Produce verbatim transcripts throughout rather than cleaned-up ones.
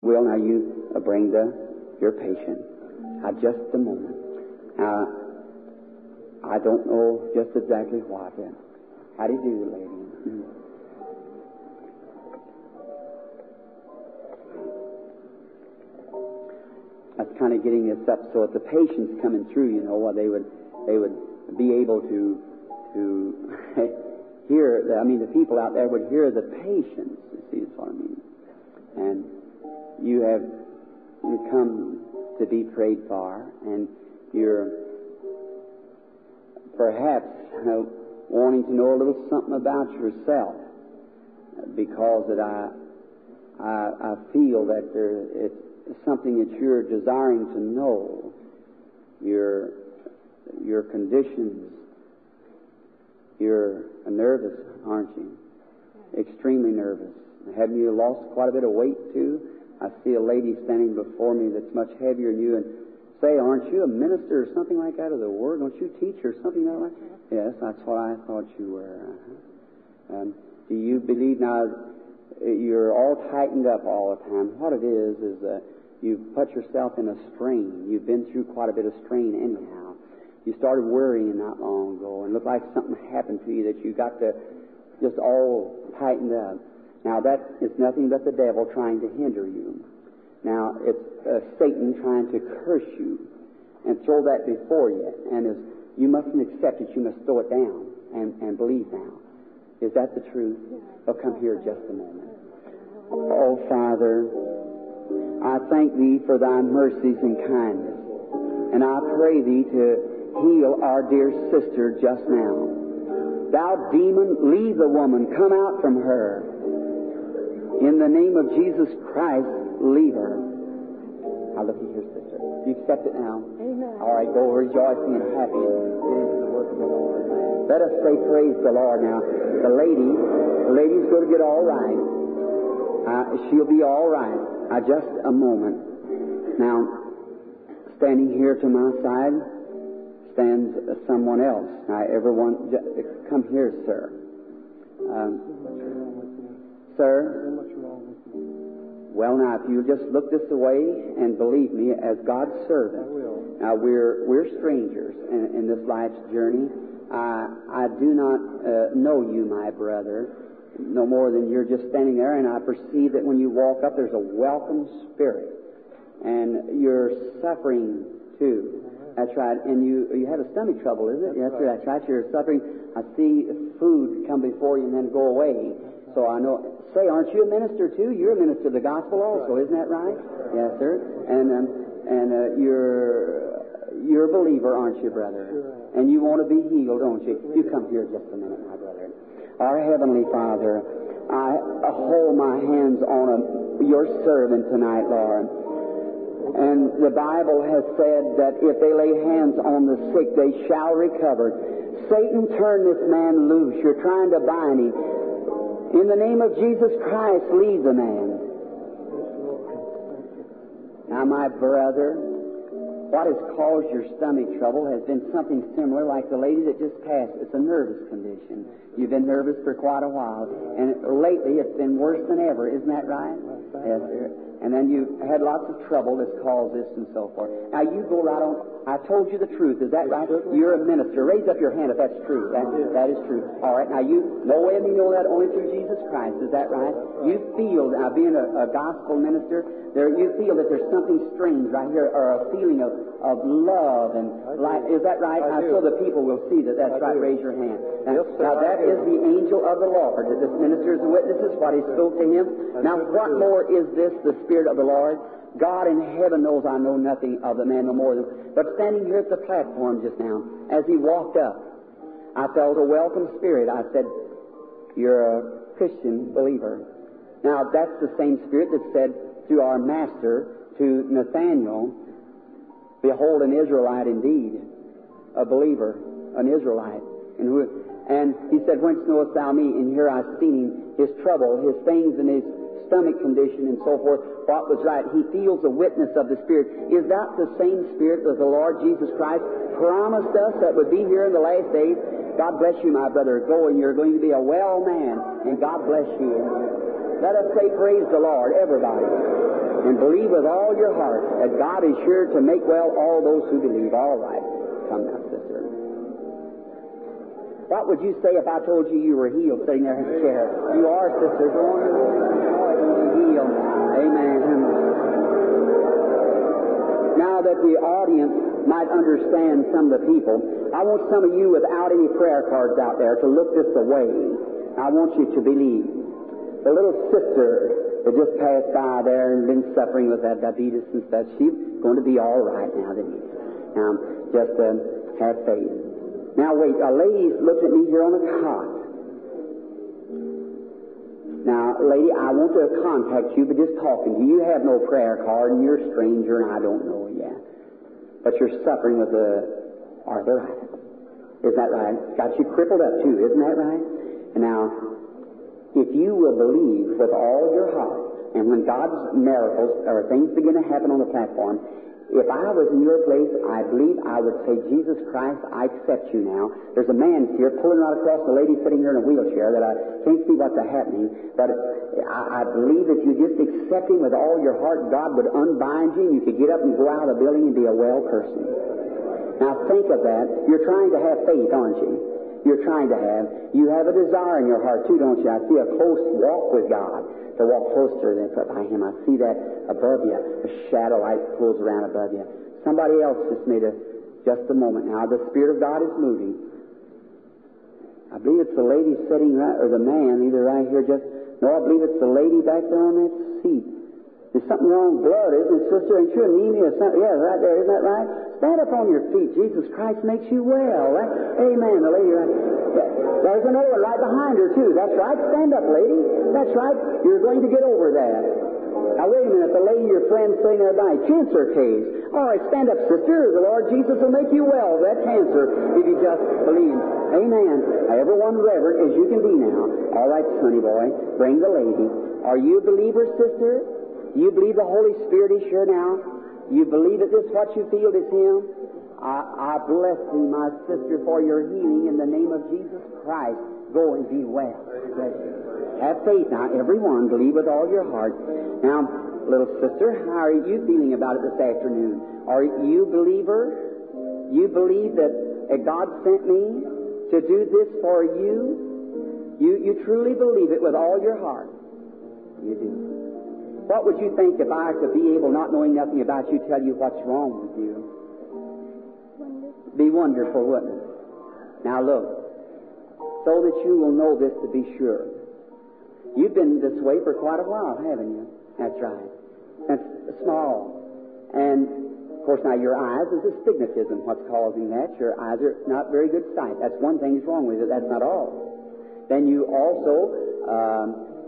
Will, now you uh, bring the your patient. Uh, just a moment. Now, I don't know just exactly what. Uh, how do you do, lady? Mm-hmm. That's kind of getting this up so if the patient's coming through, you know, well, they would they would be able to to hear. The, I mean, the people out there would hear the patients. You see, that's what I mean. And you have you come to be prayed for, and you're perhaps uh, wanting to know a little something about yourself, because that I I, I feel that there it's something that you're desiring to know. Your your conditions. You're nervous, aren't you? Extremely nervous. Haven't you lost quite a bit of weight too? I see a lady standing before me that's much heavier than you, and say, aren't you a minister or something like that of the Word? Don't you teach or something like that? Yes, that's what I thought you were. Uh-huh. Um, do you believe now you're all tightened up all the time? What it is is that you've put yourself in a strain. You've been through quite a bit of strain anyhow. You started worrying not long ago, and it looked like something happened to you that you got to just all tightened up. Now, that is nothing but the devil trying to hinder you. Now, it's uh, Satan trying to curse you and throw that before you. And as you mustn't accept it, you must throw it down and, and believe now. Is that the truth? Oh, come here just a moment. Oh, Father, I thank Thee for Thy mercies and kindness. And I pray Thee to heal our dear sister just now. Thou demon, leave the woman, come out from her. In the name of Jesus Christ, leave her. Now look at your sister. Do you accept it now? Amen. All right, go rejoicing and happy in the work of the Lord. Let us say praise the Lord now. The lady, the lady's going to get all right. Uh, she'll be all right. Uh, just a moment. Now, standing here to my side stands uh, someone else. Now, everyone, j- come here, sir. Um, Sir? Well, now, if you just look this way and believe me as God's servant. Now, we're we're strangers in, in this life's journey. I I do not uh, know you, my brother, no more than you're just standing there, and I perceive that when you walk up, there's a welcome spirit, and you're suffering too. That's right. And you you have a stomach trouble, isn't it? That's right. That's right. You're suffering. I see food come before you and then go away. So I know. Say, aren't you a minister too? You're a minister of the gospel also, isn't that right? Yes, sir. And um, and uh, you're you're a believer, aren't you, brother? And you want to be healed, don't you? You come here just a minute, my brother. Our Heavenly Father, I hold my hands on a, your servant tonight, Lord. And the Bible has said that if they lay hands on the sick, they shall recover. Satan, turn this man loose. You're trying to bind him. In the name of Jesus Christ, leave the man. Now, my brother, what has caused your stomach trouble has been something similar like the lady that just passed. It's a nervous condition. You've been nervous for quite a while. And lately, it's been worse than ever. Isn't that right? Yes, sir. And then you had lots of trouble that's caused this and so forth. Now, you go right on. I told you the truth. Is that right? You're a minister. Raise up your hand if that's true. That, that is true. All right. Now, you, no way of me know that only through Jesus Christ. Is that right? You feel, now, being a, a gospel minister, there, you feel that there's something strange right here, or a feeling of, of love and light. Is that right? Now, so the people will see that that's right. Raise your hand. Now, now, that is the angel of the Lord. This minister is a witness. What he spoke to him. Now, what more is this, the Spirit of the Lord? God in heaven knows I know nothing of the man no more than. But standing here at the platform just now, as he walked up, I felt a welcome spirit. I said, "You're a Christian believer." Now, that's the same spirit that said to our master, to Nathaniel, "Behold, an Israelite indeed, a believer, an Israelite." And who, and he said, "Whence knowest thou me?" And here I've seen him, his trouble, his things, and his stomach condition and so forth, what was right. He feels the witness of the Spirit. Is that the same Spirit that the Lord Jesus Christ promised us that would be here in the last days? God bless you, my brother. Go, and you're going to be a well man, and God bless you. Let us say praise the Lord, everybody. And believe with all your heart that God is sure to make well all those who believe. All right. Come now, sister. What would you say if I told you you were healed sitting there in the chair? You are, sister. Go on and be healed. Amen. Now that the audience might understand some of the people, I want some of you without any prayer cards out there to look this away. I want you to believe. The little sister that just passed by there and been suffering with that diabetes and stuff, she's going to be all right now, isn't she? Now, just uh, have faith. Now, wait, a lady's looked at me here on the cot. Now, lady, I want to contact you, but just talking to you. You have no prayer card, and you're a stranger, and I don't know you yet. But you're suffering with the arthritis. Isn't that right? Got you crippled up, too. Isn't that right? And now, if you will believe with all your heart, and when God's miracles or things begin to happen on the platform, if I was in your place, I believe I would say, Jesus Christ, I accept you now. There's a man here pulling right across the lady sitting here in a wheelchair that I can't see what's happening, but I, I believe if you just accept him with all your heart, God would unbind you and you could get up and go out of the building and be a well person. Now think of that. You're trying to have faith, aren't you? You're trying to have. You have a desire in your heart too, don't you? I see a close walk with God. To walk closer than by him. I see that above you. A shadow light pulls around above you. Somebody else just made a just a moment now. The Spirit of God is moving. I believe it's the lady sitting right, or the man, either right here just no, I believe it's the lady back there on that seat. There's something wrong with blood, isn't it, sister? Ain't you anemia or something? Yeah, right there, isn't that right? Stand up on your feet. Jesus Christ makes you well. Right? Amen. The lady right there's another one right behind her, too. That's right. Stand up, lady. That's right. You're going to get over that. Now, wait a minute. The lady, your friend, sitting there by cancer case. All right, stand up, sister. The Lord Jesus will make you well of that cancer if you just believe. Amen. Now, everyone reverent as you can be now. All right, sonny boy, bring the lady. Are you a believer, sister? You believe the Holy Spirit is here now? You believe that this what you feel is Him? I, I bless thee, my sister, for your healing in the name of Jesus Christ. Go and be well. Bless you. Have faith now, everyone. Believe with all your heart. Now, little sister, how are you feeling about it this afternoon? Are you a believer? You believe that, that God sent me to do this for you? You, you truly believe it with all your heart. You do. What would you think if I could be able, not knowing nothing about you, tell you what's wrong with you? Be wonderful, wouldn't it? Now look, so that you will know this to be sure. You've been this way for quite a while, haven't you? That's right. That's small. And, of course, now your eyes is astigmatism. What's causing that? Your eyes are not very good sight. That's one thing that's wrong with it. That's not all. Then you also, um,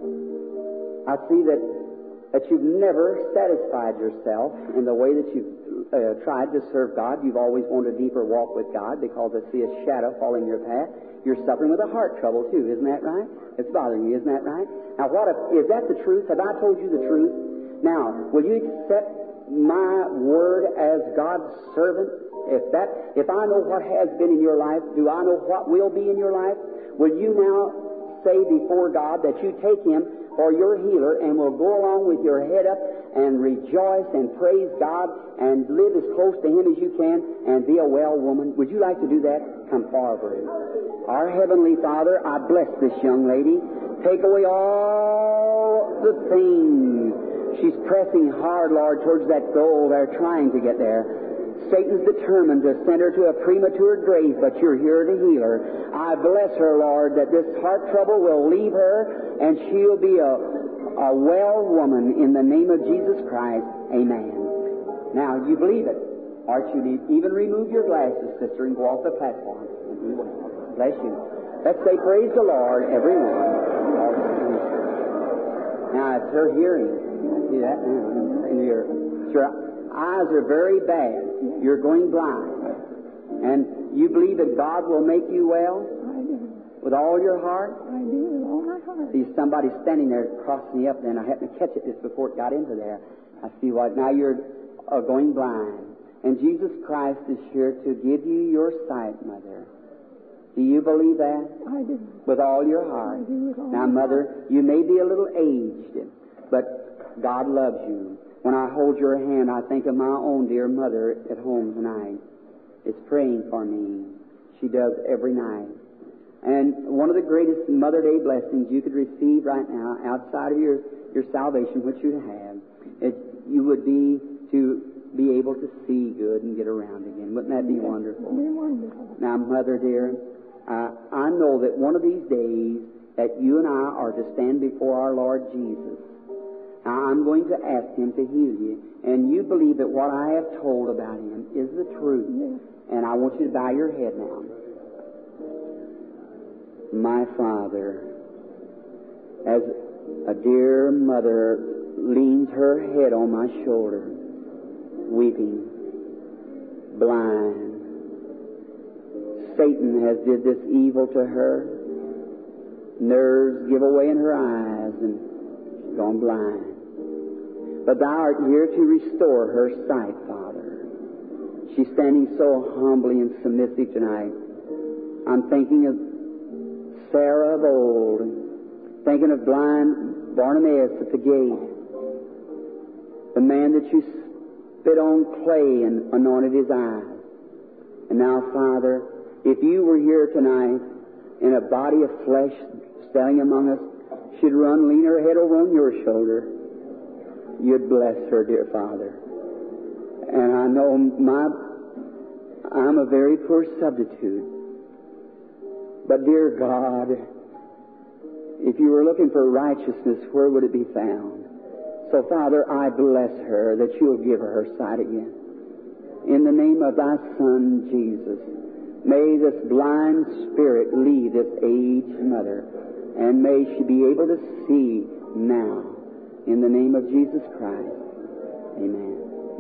I see that that you've never satisfied yourself in the way that you've uh, tried to serve God. You've always wanted a deeper walk with God because I see a shadow following your path. You're suffering with a heart trouble, too. Isn't that right? It's bothering you. Isn't that right? Now, what if, is that the truth? Have I told you the truth? Now, will you accept my word as God's servant? If that, if I know what has been in your life, do I know what will be in your life? Will you now say before God that you take Him for your healer and will go along with your head up and rejoice and praise God and live as close to Him as you can and be a well woman? Would you like to do that? Come forward. Our Heavenly Father, I bless this young lady. Take away all the things. She's pressing hard, Lord, towards that goal. They're trying to get there. Satan's determined to send her to a premature grave, but you're here to heal her. I bless her, Lord, that this heart trouble will leave her and she'll be a, a well woman in the name of Jesus Christ. Amen. Now, you believe it. Or you need even remove your glasses, sister, and go off the platform. Bless you. Let's say praise the Lord, everyone. Now, it's her hearing. See that now? In your, your eyes are very bad. You're going blind. And you believe that God will make you well? I do. With all your heart? I do, with all my heart. See somebody standing there crossing me up, and I happened to catch it just before it got into there. I see what. Now you're uh, going blind. And Jesus Christ is here to give you your sight, Mother. Do you believe that? I do. With all your heart? I do with all now, my Mother, heart. you may be a little aged, but God loves you. When I hold your hand, I think of my own dear mother at home tonight. It's praying for me. She does every night. And one of the greatest Mother Day blessings you could receive right now, outside of your, your salvation, which you have, it, you would be to be able to see good and get around again. Wouldn't that be wonderful? Be wonderful. Now, Mother dear, uh, I know that one of these days that you and I are to stand before our Lord Jesus. Now, I'm going to ask Him to heal you, and you believe that what I have told about Him is the truth. Yes. And I want you to bow your head now. My Father, as a dear mother leans her head on my shoulder, weeping, blind. Satan has did this evil to her. Nerves give away in her eyes, and she's gone blind. But Thou art here to restore her sight, Father. She's standing so humbly and submissive tonight. I'm thinking of Sarah of old, thinking of blind Bartimaeus at the gate, the man that you spit on clay and anointed his eyes. And now, Father, if you were here tonight in a body of flesh standing among us, she'd run, lean her head over on your shoulder. You'd bless her, dear Father. And I know my, I'm a very poor substitute. But, dear God, if you were looking for righteousness, where would it be found? So, Father, I bless her that you'll give her her sight again. In the name of Thy Son, Jesus, may this blind spirit leave this aged mother, and may she be able to see now. In the name of Jesus Christ. Amen.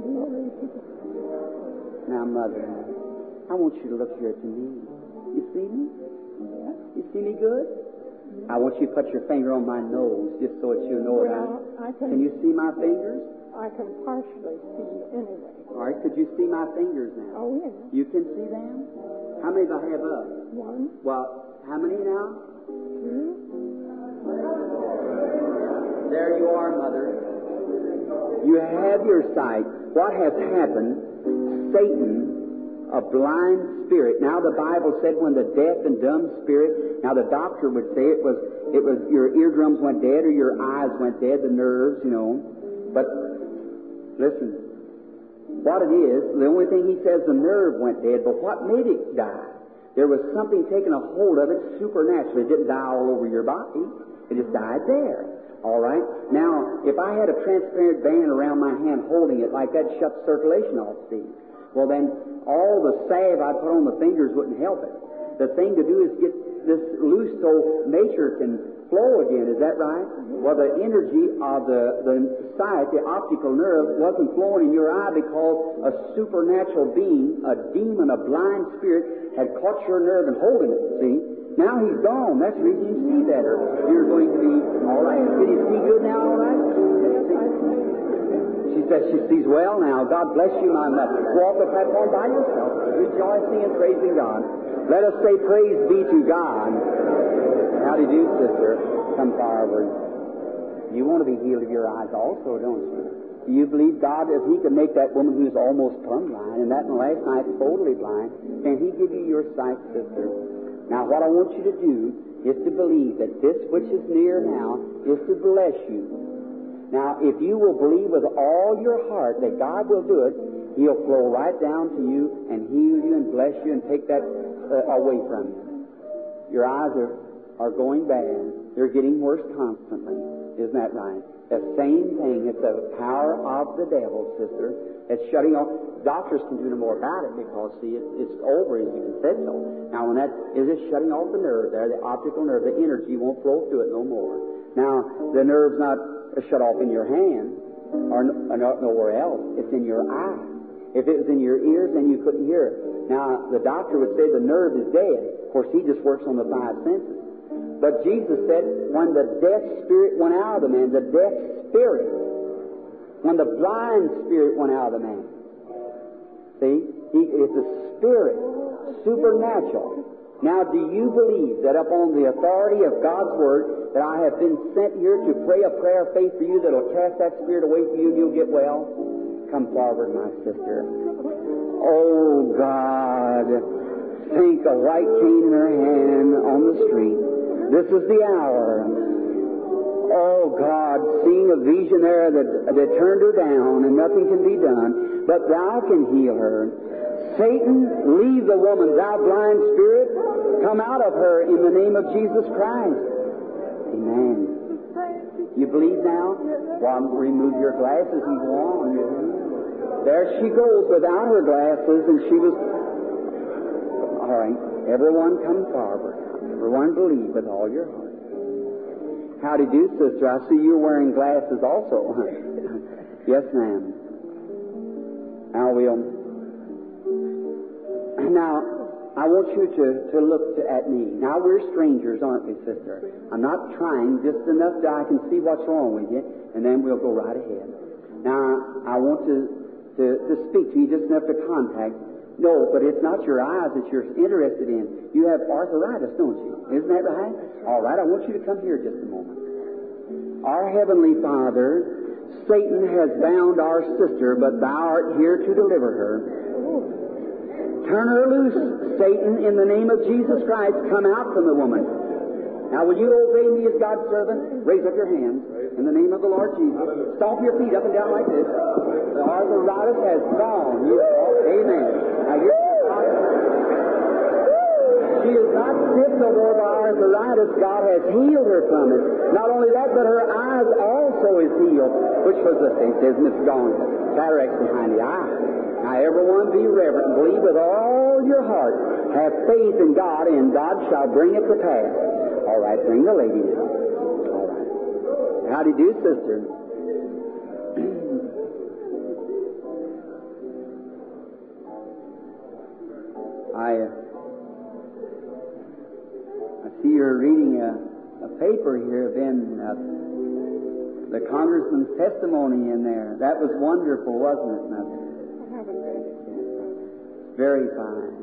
Now, Mother, I want you to look here to me. You see me? You see me good? I want you to put your finger on my nose, just so that you know well, it. I can, can you see my fingers? I can partially see anyway. All right, could you see my fingers now? Oh, yes. You can see them? How many do I have up? One. Well, how many now? Two. There you are, Mother. You have your sight. What has happened? Satan, a blind spirit. Now the Bible said when the deaf and dumb spirit, now the doctor would say it was it was your eardrums went dead or your eyes went dead, the nerves, you know. But listen, what it is, the only thing he says the nerve went dead, but what made it die? There was something taking a hold of it supernaturally. It didn't die all over your body. It just died there. All right? Now, if I had a transparent band around my hand holding it like that, shut circulation off, see? Well, then all the salve I put on the fingers wouldn't help it. The thing to do is get this loose so nature can flow again. Is that right? Well, the energy of the, the sight, the optical nerve, wasn't flowing in your eye because a supernatural being, a demon, a blind spirit, had caught your nerve and holding it, see? Now he's gone. That's the reason you see better. You're going to be all right. Can you see good now, all right? She says she sees well now. God bless you, my mother. Go off the platform by yourself, rejoicing and praising God. Let us say praise be to God. How do you do, sister? Come forward. You want to be healed of your eyes also, don't you? Do you believe God, if He could make that woman who's almost plumb blind, and that in last night totally blind, can He give you your sight, sister? Now, what I want you to do is to believe that this which is near now is to bless you. Now, if you will believe with all your heart that God will do it, He'll flow right down to you and heal you and bless you and take that uh, away from you. Your eyes are, are going bad. They're getting worse constantly. Isn't that right? The same thing. It's the power of the devil, sister. It's shutting off. Doctors can do no more about it because, see, it, it's over, as you can say so. Now, when that is just shutting off the nerve there, the optical nerve, the energy won't flow through it no more. Now, the nerve's not shut off in your hand or, or not nowhere else. It's in your eye. If it was in your ears, then you couldn't hear it. Now, the doctor would say the nerve is dead. Of course, he just works on the five senses. But Jesus said, when the deaf spirit went out of the man, the deaf spirit, when the blind spirit went out of the man, see, he, it's a spirit, supernatural. Now, do you believe that upon the authority of God's Word that I have been sent here to pray a prayer of faith for you that will cast that spirit away from you and you'll get well? Come forward, my sister. Oh, God. Think a white cane in her hand on the street. This is the hour. Oh, God, seeing a vision there that, that turned her down and nothing can be done, but Thou can heal her. Satan, leave the woman, thou blind spirit. Come out of her in the name of Jesus Christ. Amen. You believe now? Well, remove your glasses and go on. There she goes without her glasses, and she was... All right, everyone come forward. Everyone believe with all your heart. How do you do, sister? I see you're wearing glasses also. Yes, ma'am. Now we'll... Now, I want you to, to look to, at me. Now, we're strangers, aren't we, sister? I'm not trying, just enough that I can see what's wrong with you, and then we'll go right ahead. Now, I want to, to, to speak to you just enough to contact. No, but it's not your eyes that you're interested in. You have arthritis, don't you? Isn't that right? All right, I want you to come here just a moment. Our Heavenly Father, Satan has bound our sister, but Thou art here to deliver her. Turn her loose, Satan, in the name of Jesus Christ. Come out from the woman. Now, will you obey me as God's servant? Raise up your hands in the name of the Lord Jesus. Stomp your feet up and down like this. The arthritis has gone. You, amen. Now, you're, she is not sick no more by arthritis. God has healed her from it. Not only that, but her eyes also is healed, which was the thing, says Miss Gone. Cataracts behind the eye. Now, everyone be reverent and believe with all your heart. Have faith in God, and God shall bring it to pass. All right, bring the lady in. All right. How do you do, sister? I, uh, I see you're reading a, a paper here, Ben. Uh, the congressman's testimony in there. That was wonderful, wasn't it, Mother? Very fine.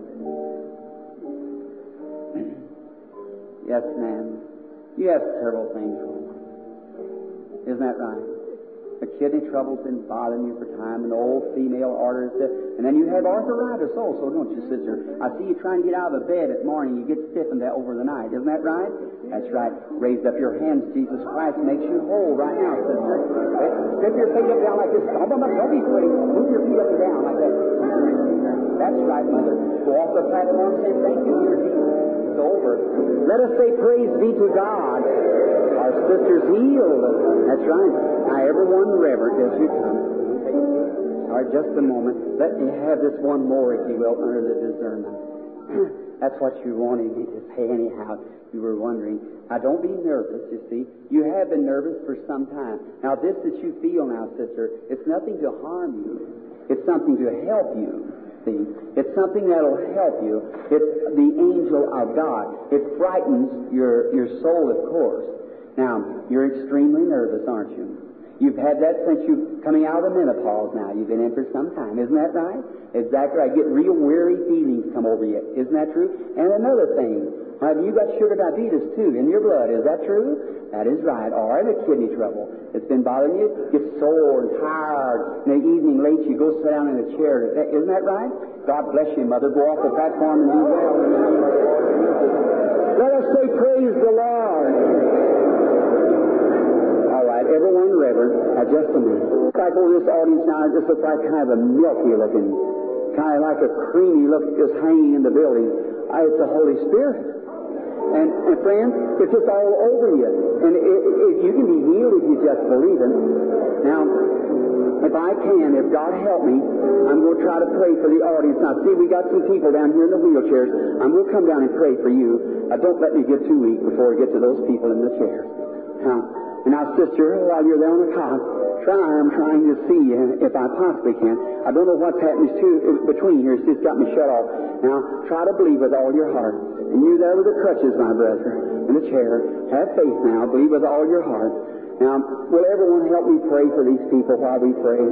Yes, ma'am. You have several things wrong. Isn't that right? The kidney trouble's been bothering you for time, and the old female arteries, and then you have arthritis also, don't you, sister? I see you trying to get out of the bed at morning. You get stiffened over the night. Isn't that right? That's right. Raise up your hands. Jesus Christ makes you whole right now, sister. Strip your feet up down like this. Don't be afraid. Move your feet up and down like that. That's right, Mother. Go off the platform and say, thank you, dear Jesus. It's over. Let us say, praise be to God. Our sister's healed. That's right. Now, everyone reverent as you come. All right, just a moment. Let me have this one more, if you will, under the discernment. That's what you wanted me to say anyhow. You were wondering. Now, don't be nervous, you see. You have been nervous for some time. Now, this that you feel now, sister, it's nothing to harm you. It's something to help you. See, it's something that'll help you. It's the angel of God. It frightens your, your soul, of course. Now, you're extremely nervous, aren't you? You've had that since you coming out of menopause now. You've been in for some time. Isn't that right? Exactly right. Get real weary feelings come over you. Isn't that true? And another thing, have you got sugar diabetes too in your blood? Is that true? That is right. Or the kidney trouble. It's been bothering you. Get sore and tired. In the evening late, you go sit down in a chair. Isn't that right? God bless you, Mother. Go off the platform and do well. Let us say, praise the Lord. All right, everyone reverent. Now, just a minute. Like over this audience now, it just looks like kind of a milky looking, kind of like a creamy look just hanging in the building. Uh, it's the Holy Spirit. And, and friends, it's just all over you. And it, it, you can be healed if you just believe it. Now, if I can, if God help me, I'm going to try to pray for the audience. Now, see, we got some people down here in the wheelchairs. I'm going to come down and pray for you. Now, don't let me get too weak before we get to those people in the chairs. Now, and now, sister, while you're there on the cot, try, I'm trying to see you if I possibly can. I don't know what's happening to, between here. It's just got me shut off. Now, try to believe with all your heart. And you there with the crutches, my brother, in the chair, have faith now. Believe with all your heart. Now, will everyone help me pray for these people while we pray?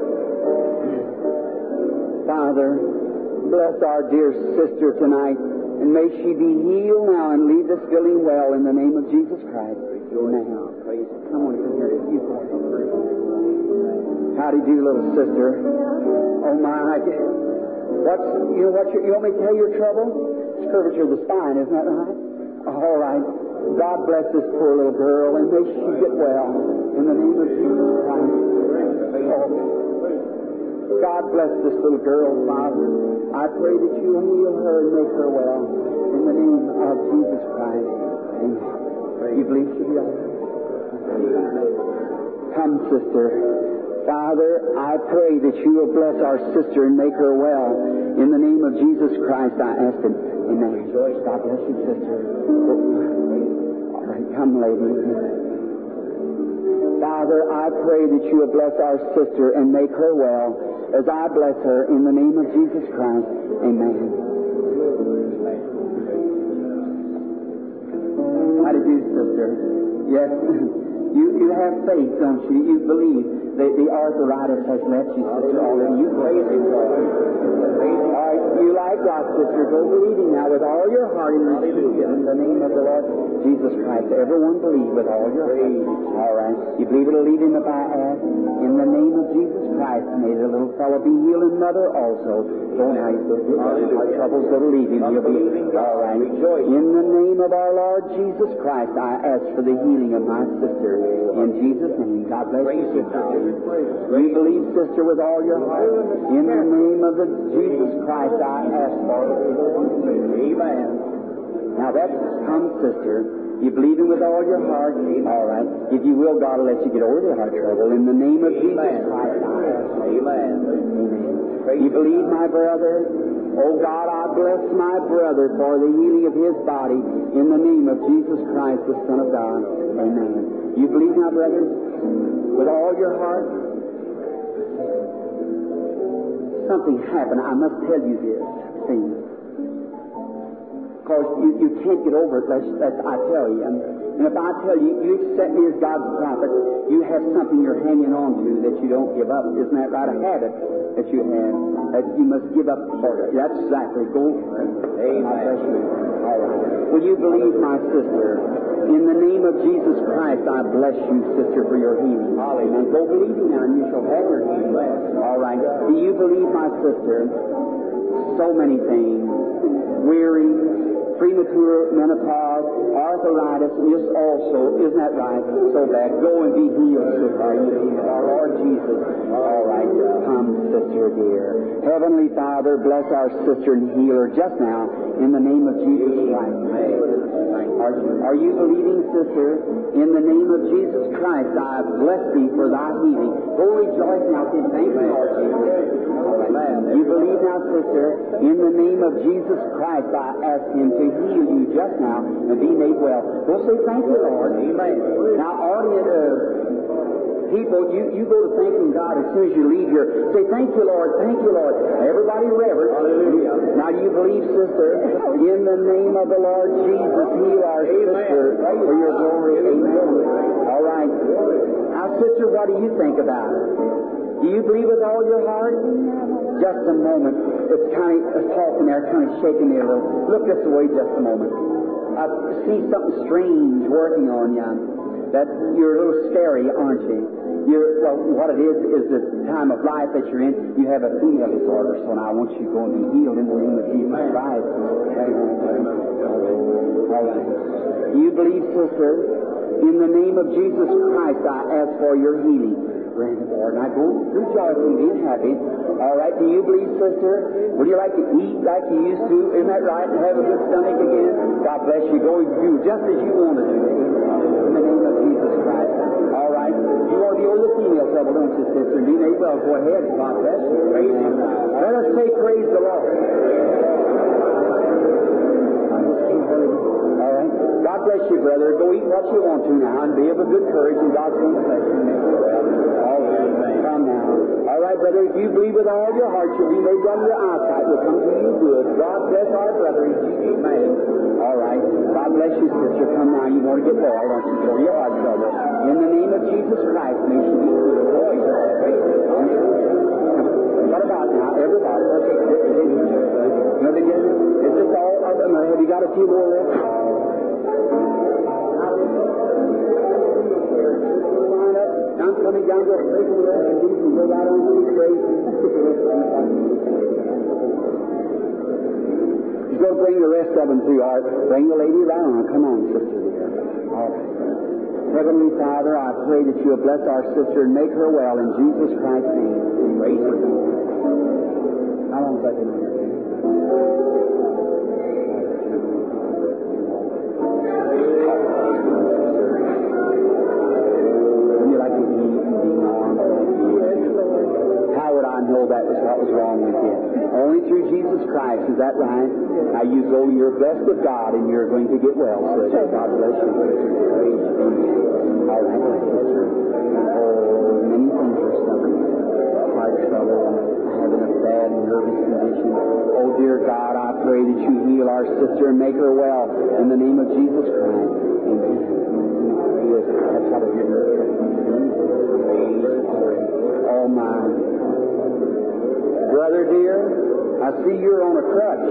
Father, bless our dear sister tonight. And may she be healed now and leave this building well in the name of Jesus Christ. Amen. Come on, come here. You go. How do you do, little sister? Oh my! What's you know what? You, you want me to tell your trouble? It's curvature of the spine, isn't that right? All right. God bless this poor little girl, and may she get well in the name of Jesus Christ. Oh. God bless this little girl, Father. I pray that you heal her and make her well in the name of Jesus Christ. Amen. You believe she'll be all right? Come, sister. Father, I pray that you will bless our sister and make her well. In the name of Jesus Christ, I ask it. Amen. God bless you, sister. All right, come, lady. Father, I pray that you will bless our sister and make her well as I bless her in the name of Jesus Christ. Amen. How do you do, sister? Yes. You you have faith, don't you? You believe. The, the arthritis has left you, sister, already. You praise Him for it. All right, you like God, sister. Go believing now with all your heart and receive it in the name of the Lord Jesus Christ. Everyone believe with all your heart. All right. You believe it'll lead him if I ask? In the name of Jesus Christ, may the little fellow be healed and mother also. Go now, you go get our troubles that'll leave him. He'll be all right. In the name of our Lord Jesus Christ, I ask for the healing of my sister. In Jesus' name, God bless you, sister. You believe, sister, with all your heart. In the name of the Jesus Christ, I ask for it. Amen. Now that's come, sister. You believe Him with all your heart. All right. If you will, God will let you get over the heart trouble. In the name of Jesus Christ, I ask. Amen. Amen. You believe, my brother? Oh God, I bless my brother for the healing of his body in the name of Jesus Christ, the Son of God. Amen. You believe, my brother? With all your heart? Something happened. I must tell you this thing. Because you, you can't get over it, that's, that's, I tell you. And, and if I tell you, you accept me as God's prophet, you have something you're hanging on to that you don't give up. Isn't that right? A habit that you have that you must give up for it. That's exactly. Go for it. Amen. All right. Will you believe, my sister? In the name of Jesus Christ, I bless you, sister, for your healing. Amen. Go believing now, and you shall have your healing. All right. Do you believe, my sister? So many things. Weary, premature menopause, arthritis, this also, isn't that right? So bad. Go and be healed, sister. Our Lord Jesus. All right. Come, sister dear. Heavenly Father, bless our sister and heal her just now in the name of Jesus Christ. Are, are you believing, sister? In the name of Jesus Christ, I bless thee for thy healing. Go rejoice now. Say, thank you, Lord Jesus. You believe now, sister? In the name of Jesus Christ, I ask Him to heal you just now and be made well. Go say, thank you, Lord. Amen. Now, audience, uh, people, you, you go to thanking God as soon as you leave here. Say, thank you, Lord. Thank you, Lord. Everybody reverence. Hallelujah. Now, do you believe, sister? In the name of the Lord Jesus, heal our sister for your glory. Amen. All right. Now, sister, what do you think about it? Do you believe with all your heart? Just a moment. It's kind of talking there, kind of shaking me a little. Look this way just a moment. I see something strange working on you. That you're a little scary, aren't you? You're, well, what it is is the time of life that you're in. You have a female disorder, so now I want you to go and be healed in the name of Jesus Christ. Do you believe, sister? In the name of Jesus Christ, I ask for your healing. Granted, Lord. Now go rejoicing, being happy. All right, do you believe, sister? Would you like to eat like you used to? Isn't that right? And have a good stomach again? God bless you. Go do just as you want to do. In the name of Jesus Christ. All right. You want to be over the female trouble, don't you, sister? Be made well. Go ahead. God bless you. Praise Him. Let us say, praise the Lord. All right. God bless you, brother. Go eat what you want to now and be of a good courage, and God's going to bless you. Come now. All right, brother, if you believe with all your heart, you'll be made well, your eyesight will come to you good. God bless our brother in Jesus' name. All right. God bless you, sister. Come now. You want to get well, don't you? For your heart trouble. In the name of Jesus Christ, may she be good. What about now? Everybody. Okay. Is this all of them? got a few more left. I'm coming down to a place of rest and you can go right on to the grave. He's going to bring the rest of them through. All right, bring the lady around. Come on, sister dear. All right. Heavenly Father, I pray that you'll bless our sister and make her well in Jesus Christ's name. Praise the Lord. How long has that been here? Know that was what was wrong with you. Only through Jesus Christ, is that right? Now you go, you're blessed of God, and you're going to get well. So God bless you. Praise you. All right, my sister. Oh, many things are suffering. Heart trouble, having a bad nervous condition. Oh, dear God, I pray that you heal our sister and make her well in the name of Jesus Christ. Amen. That's how your nerves are. Oh, my. Brother dear, I see you're on a crutch.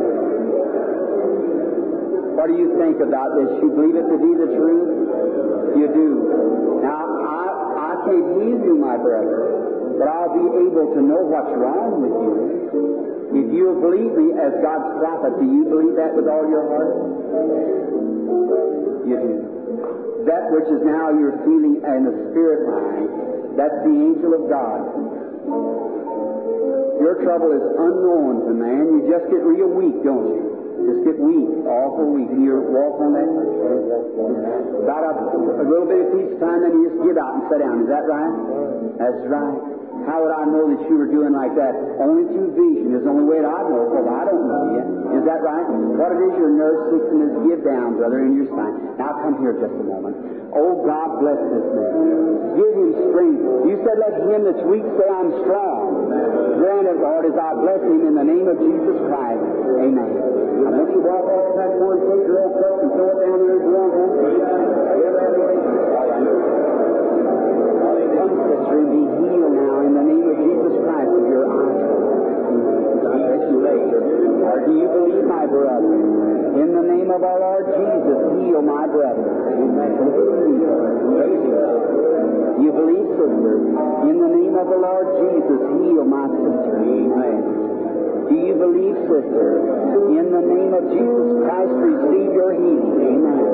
What do you think about this? You believe it to be the truth? You do. Now, I, I can't heal you, my brother, but I'll be able to know what's wrong with you. If you'll believe me as God's prophet, do you believe that with all your heart? You do. That which is now you're feeling in the spirit mind, that's the angel of God. Your trouble is unknown to man. You just get real weak, don't you? Just get weak, awful weak. And you walk on that, about a, a little bit of piece of time, then you just get out and sit down. Is that right? That's right. How would I know that you were doing like that? Only through vision is the only way that I know, because I don't know yet. Is that right? What it is your nerve system is give down, brother, in your spine. Now come here just a moment. Oh, God bless this man. Give him strength. You said let him that's weak say I'm strong. Grant it, Lord, as I bless him in the name of Jesus Christ. Amen. Now won't you walk off that board, take your old cup and throw it down there and go on home? All right. Come, sister, and be healed now in the name of Jesus Christ of your eyes. God bless you later. Or do you believe, my brother? In the name of our Lord Jesus, heal my brother. You believe, sister? In the name of the Lord Jesus, heal my sister. Amen. Do you believe, sister? In the name of Jesus Christ, receive your healing. Amen.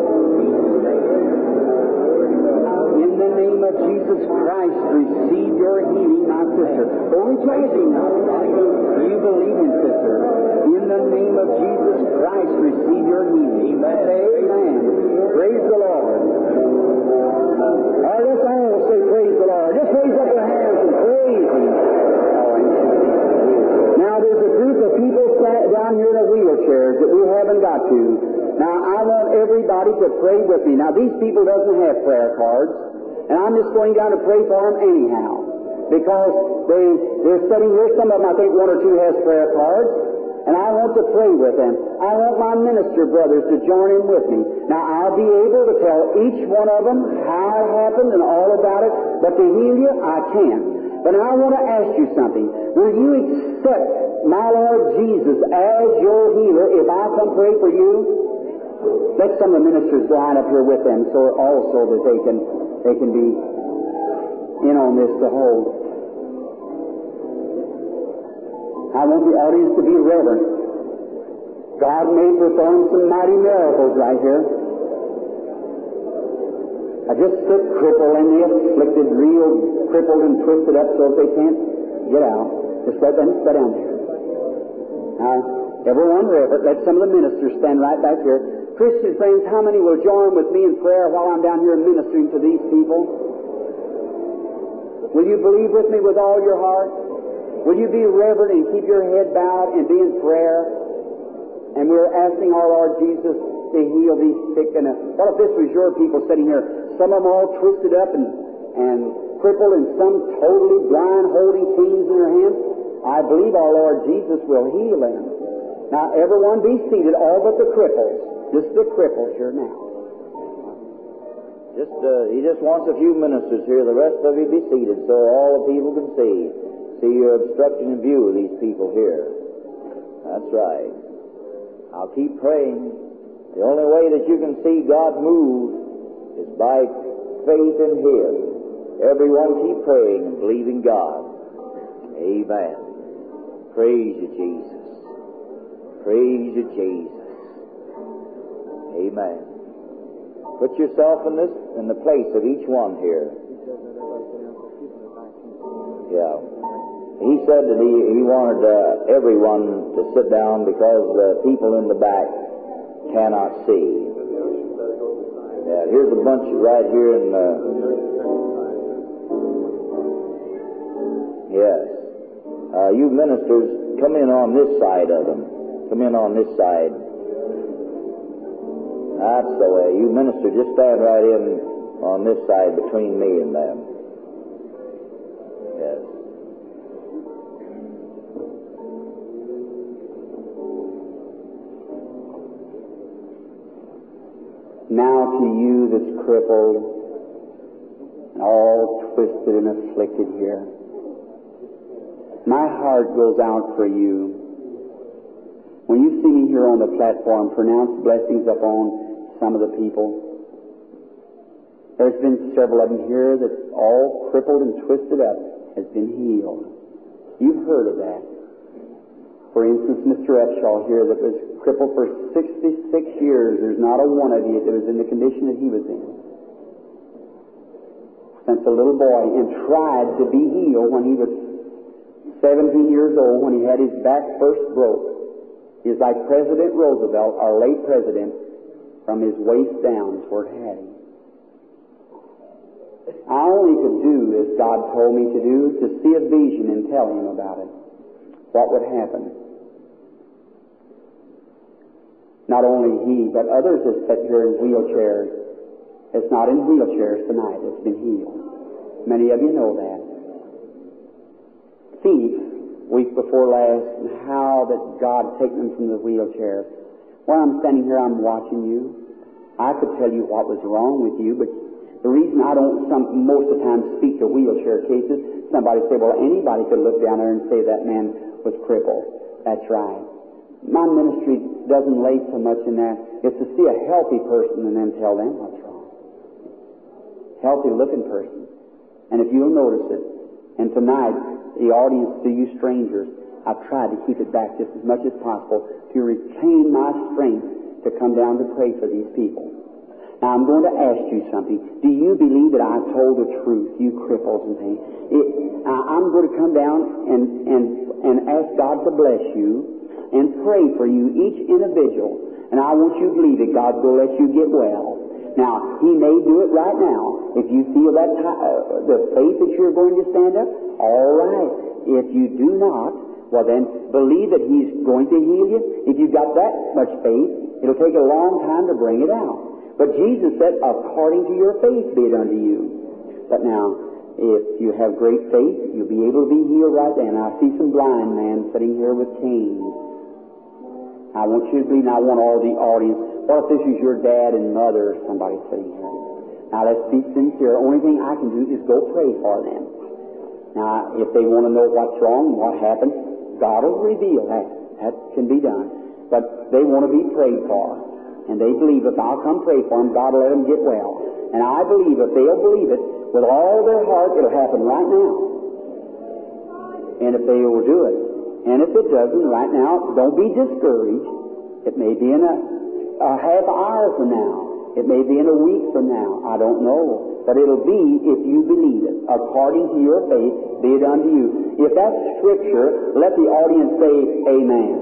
In the name of Jesus Christ, receive your healing, my sister. Oh, rejoicing now. Do you believe in, sister? In the name of Jesus Christ, receive your healing. Amen. Praise the Lord. All right, let's all say praise the Lord. Just raise up your hands and praise Him. Now, there's a group of people sat down here in the wheelchairs that we haven't got to. Now, I want everybody to pray with me. Now, these people doesn't have prayer cards, and I'm just going down to pray for them anyhow. Because they, they're sitting here, some of them, I think one or two has prayer cards, and I want to pray with them. I want my minister brothers to join in with me. Now, I'll be able to tell each one of them how it happened and all about it, but to heal you, I can't. But now I want to ask you something. Will you accept my Lord Jesus as your healer if I come pray for you? Let some of the ministers line up here with them so also that they can they can be in on this to hold. I want the audience to be reverent. God may perform some mighty miracles right here. I just sit crippled and the afflicted, real crippled and twisted up so that they can't get out. Just let them sit down there. Now, everyone reverent. Let some of the ministers stand right back here. Christian friends, how many will join with me in prayer while I'm down here ministering to these people? Will you believe with me with all your heart? Will you be reverent and keep your head bowed and be in prayer? And we're asking our Lord Jesus to heal these sick. And uh, what if this was your people sitting here? Some of them all twisted up and, and crippled, and some totally blind, holding canes in their hands. I believe our Lord Jesus will heal them. Now, everyone be seated, all but the cripples. Just the cripples here now. Just, uh, he just wants a few ministers here. The rest of you be seated so all the people can see. See, you're obstructing the view of these people here. That's right. I'll keep praying. The only way that you can see God move is by faith in Him. Everyone keep praying and believing God. Amen. Praise you, Jesus. Praise you, Jesus. Amen. Put yourself in this, in the place of each one here. Yeah. He said that he, he wanted uh, everyone to sit down because the people in the back cannot see. Yeah, here's a bunch right here in uh, yes. Uh, you ministers, come in on this side of them. Come in on this side. That's the way. You minister, just stand right in on this side between me and them. Yes. Now to you that's crippled and all twisted and afflicted here, my heart goes out for you. When you see me here on the platform, pronounce blessings upon some of the people. There's been several of them here that all crippled and twisted up has been healed. You've heard of that. For instance, Mister Upshaw here that was crippled for sixty-six years. There's not a one of you that was in the condition that he was in. Since a little boy, and tried to be healed when he was seventeen years old, when he had his back first broke. He's like President Roosevelt, our late president, from his waist down toward had him. I only could do as God told me to do, to see a vision and tell him about it. What would happen? Not only he, but others have sat here in wheelchairs. It's not in wheelchairs tonight. It's been healed. Many of you know that. Thief, week before last, and how that God taken them from the wheelchair. While I'm standing here, I'm watching you. I could tell you what was wrong with you, but the reason I don't some, most of the time speak to wheelchair cases, somebody say, well, anybody could look down there and say that man was crippled. That's right. My ministry doesn't lay so much in that. It's to see a healthy person and then tell them what's wrong. Healthy looking person. And if you'll notice it, and tonight, the audience, to you strangers, I've tried to keep it back just as much as possible to retain my strength to come down to pray for these people. Now, I'm going to ask you something. Do you believe that I told the truth, you cripples and things? It, I'm going to come down and, and, and ask God to bless you and pray for you, each individual. And I want you to believe that God's going to let you get well. Now, He may do it right now. If you feel that t- uh, the faith that you're going to stand up, all right. If you do not, well then, believe that He's going to heal you. If you've got that much faith, it'll take a long time to bring it out. But Jesus said, according to your faith be it unto you. But now, if you have great faith, you'll be able to be healed right then. I see some blind men sitting here with canes. I want you to believe, and I want all the audience. What if this is your dad and mother or somebody sitting here? Now, let's be sincere. The only thing I can do is go pray for them. Now, if they want to know what's wrong and what happened, God will reveal that. That can be done. But they want to be prayed for. And they believe if I'll come pray for them, God will let them get well. And I believe if they'll believe it with all their heart, it'll happen right now. And if they will do it. And if it doesn't right now, don't be discouraged. It may be in a, a half hour from now. It may be in a week from now. I don't know. But it'll be if you believe it. According to your faith, be it unto you. If that's Scripture, let the audience say, Amen.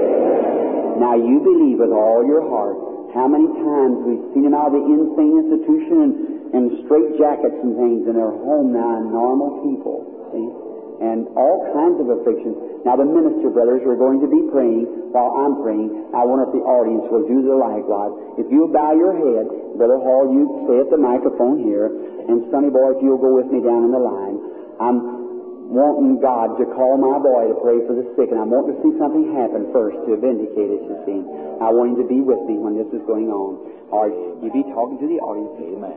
Now you believe with all your heart. How many times we've seen them out of the insane institution and, and straight jackets and things, and they're home now and normal people. See? And all kinds of afflictions. Now the minister brothers are going to be praying while I'm praying. I wonder if the audience will do the like, God. If you'll bow your head, Brother Hall, you stay at the microphone here, and Sonny Boy, if you'll go with me down in the line. I'm wanting God to call my boy to pray for the sick, and I'm wanting to see something happen first to vindicate it, you see. I want him to be with me when this is going on. All right, you be talking to the audience. Amen.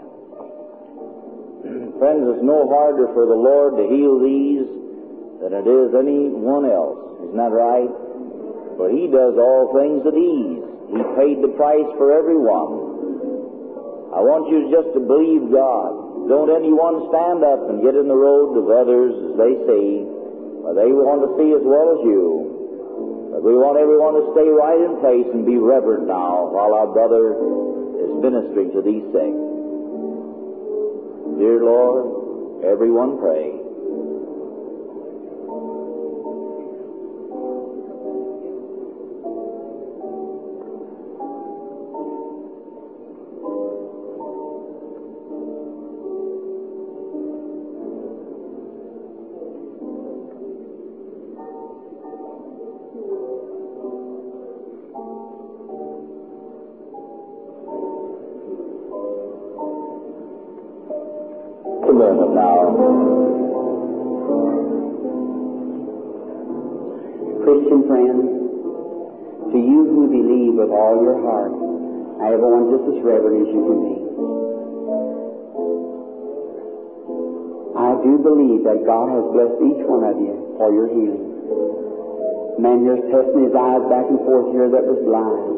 Friends, it's no harder for the Lord to heal these than it is anyone else. Isn't that right? For He does all things at ease. He paid the price for everyone. I want you just to believe God. Don't anyone stand up and get in the road of others as they see, for they want to see as well as you. But we want everyone to stay right in place and be reverent now while our brother is ministering to these things. Dear Lord, everyone pray. Christian friends, to you who believe with all your heart, I everyone just as reverent as you can be. I do believe that God has blessed each one of you for your healing. A man here's testing his eyes back and forth here that was blind.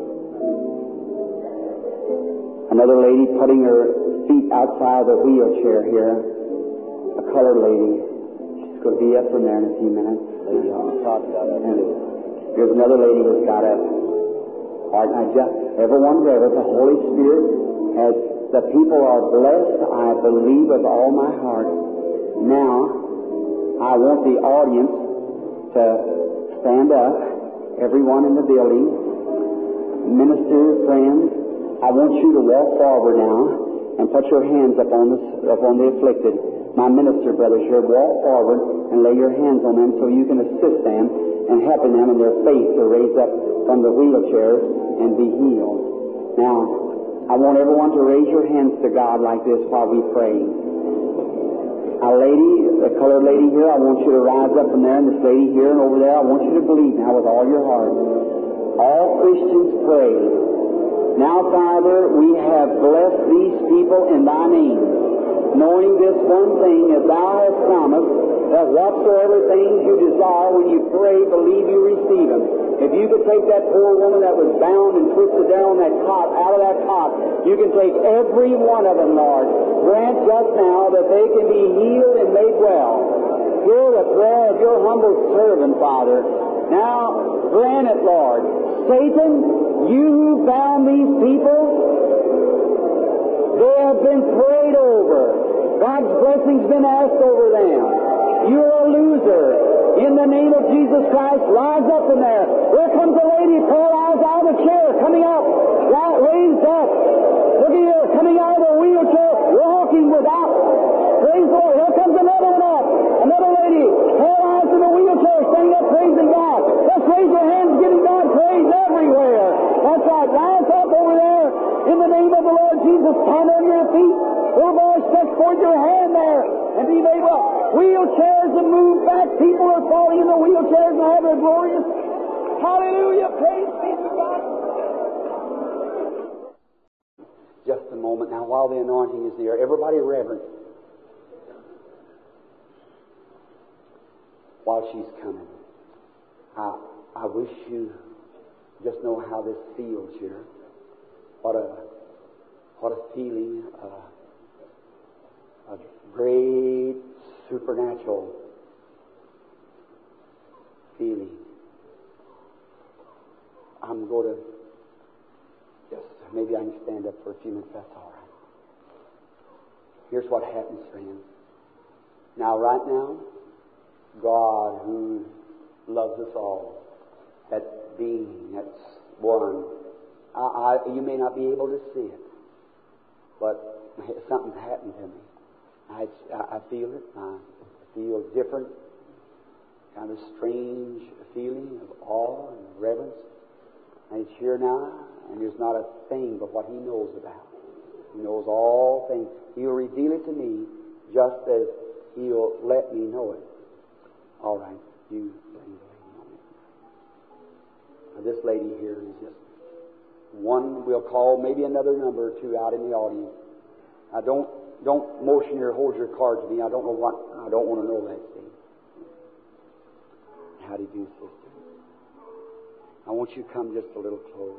Another lady putting her feet outside the wheelchair here. A colored lady. She's going to be up from there in a few minutes. Lady on the top got up too. Here's another lady who's got up. All right, now just everyone there, the Holy Spirit has, the people are blessed, I believe with all my heart. Now, I want the audience to stand up, everyone in the building. Minister, friends, I want you to walk forward now and put your hands upon the, upon the afflicted. My minister brothers here, walk forward and lay your hands on them so you can assist them in helping them in their faith to raise up from the wheelchairs and be healed. Now, I want everyone to raise your hands to God like this while we pray. A lady, a colored lady here, I want you to rise up from there, and this lady here and over there, I want you to believe now with all your heart. All Christians pray. Now, Father, we have blessed these people in Thy name, knowing this one thing, that Thou hast promised, that whatsoever things you desire when you pray, believe you receive them. If you could take that poor woman that was bound and twisted down on that cot, out of that cot, you can take every one of them, Lord. Grant just now that they can be healed and made well. Hear the prayer of your humble servant, Father. Now, grant it, Lord. Satan, you who bound these people, they have been prayed over. God's blessing's been asked over them. You're a loser. In the name of Jesus Christ, rise up in there. There comes a lady paralyzed out of the chair, coming up, right, raised up. Look at here, coming out of the wheelchair, walking without. Praise the Lord. Here comes another one up. Another lady paralyzed in the wheelchair, standing up, praising God. Let's raise your hands, giving God praise everywhere. That's right. Rise up over there in the name of the Lord Jesus. Stand on your feet. Little boy, stretch forth your hand there and be made well. Wheelchairs and move back. People are falling in the wheelchairs and have their glorious. Hallelujah. Praise be to God. Just a moment now while the anointing is near. Everybody reverent. While she's coming, I, I wish you just know how this feels here. What a, what a feeling. Uh, a great supernatural feeling. I'm going to just, maybe I can stand up for a few minutes, that's all right. Here's what happens, friends. Now, right now, God, who loves us all, that being, that's one, I, I, you may not be able to see it, but something's happened to me. I, I feel it. I feel different, kind of strange feeling of awe and reverence. And it's here now, and there's not a thing but what He knows about. He knows all things. He'll reveal it to me just as He'll let me know it. All right, you bring the lady on it. Now, this lady here is just one. We'll call maybe another number or two out in the audience. I don't don't motion your hold your card to me. I don't know what. I don't want to know that thing. How do you do, sister? I want you to come just a little close.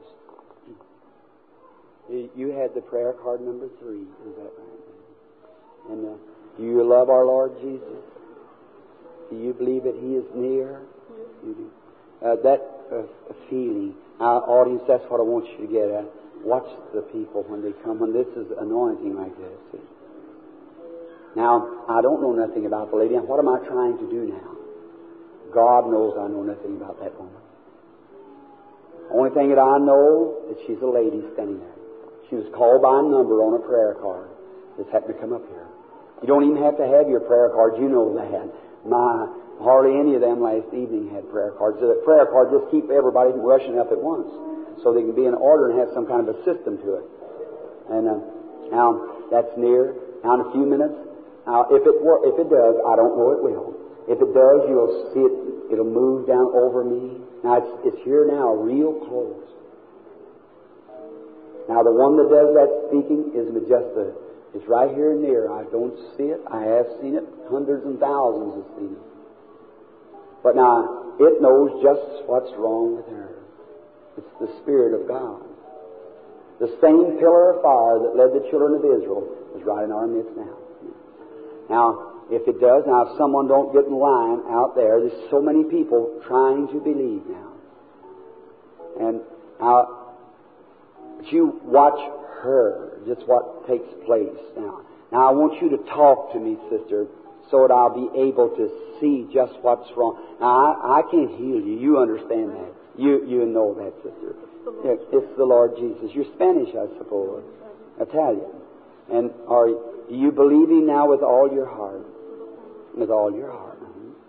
You had the prayer card number three, is that right? And uh, do you love our Lord Jesus? Do you believe that He is near? You do. Uh, that uh, feeling, uh, audience, that's what I want you to get at. Watch the people when they come, when this is anointing like this. See? Now, I don't know nothing about the lady. And what am I trying to do now? God knows I know nothing about that woman. The only thing that I know is she's a lady standing there. She was called by a number on a prayer card. Just happened to come up here. You don't even have to have your prayer cards. You know that. My, hardly any of them last evening had prayer cards. So the prayer cards just keep everybody from rushing up at once, so they can be in order and have some kind of a system to it. And uh, now that's near. Now in a few minutes. Now if it were, if it does, I don't know it will. If it does, you'll see it. It'll move down over me. Now it's, it's here now, real close. Now the one that does that speaking is just a, it's right here and near. I don't see it. I have seen it. Hundreds and thousands have seen it. But now it knows just what's wrong with her. It's the Spirit of God. The same pillar of fire that led the children of Israel is right in our midst now. Now, if it does, now if someone don't get in line out there, there's so many people trying to believe now. And now, but you watch her, just what takes place now. Now I want you to talk to me, sister, so that I'll be able to see just what's wrong. Now I, I can't heal you. You understand that. You you know that, sister. It, it's the Lord Jesus. You're Spanish, I suppose. Italian. And are do you believe Him now with all your heart? With all your heart.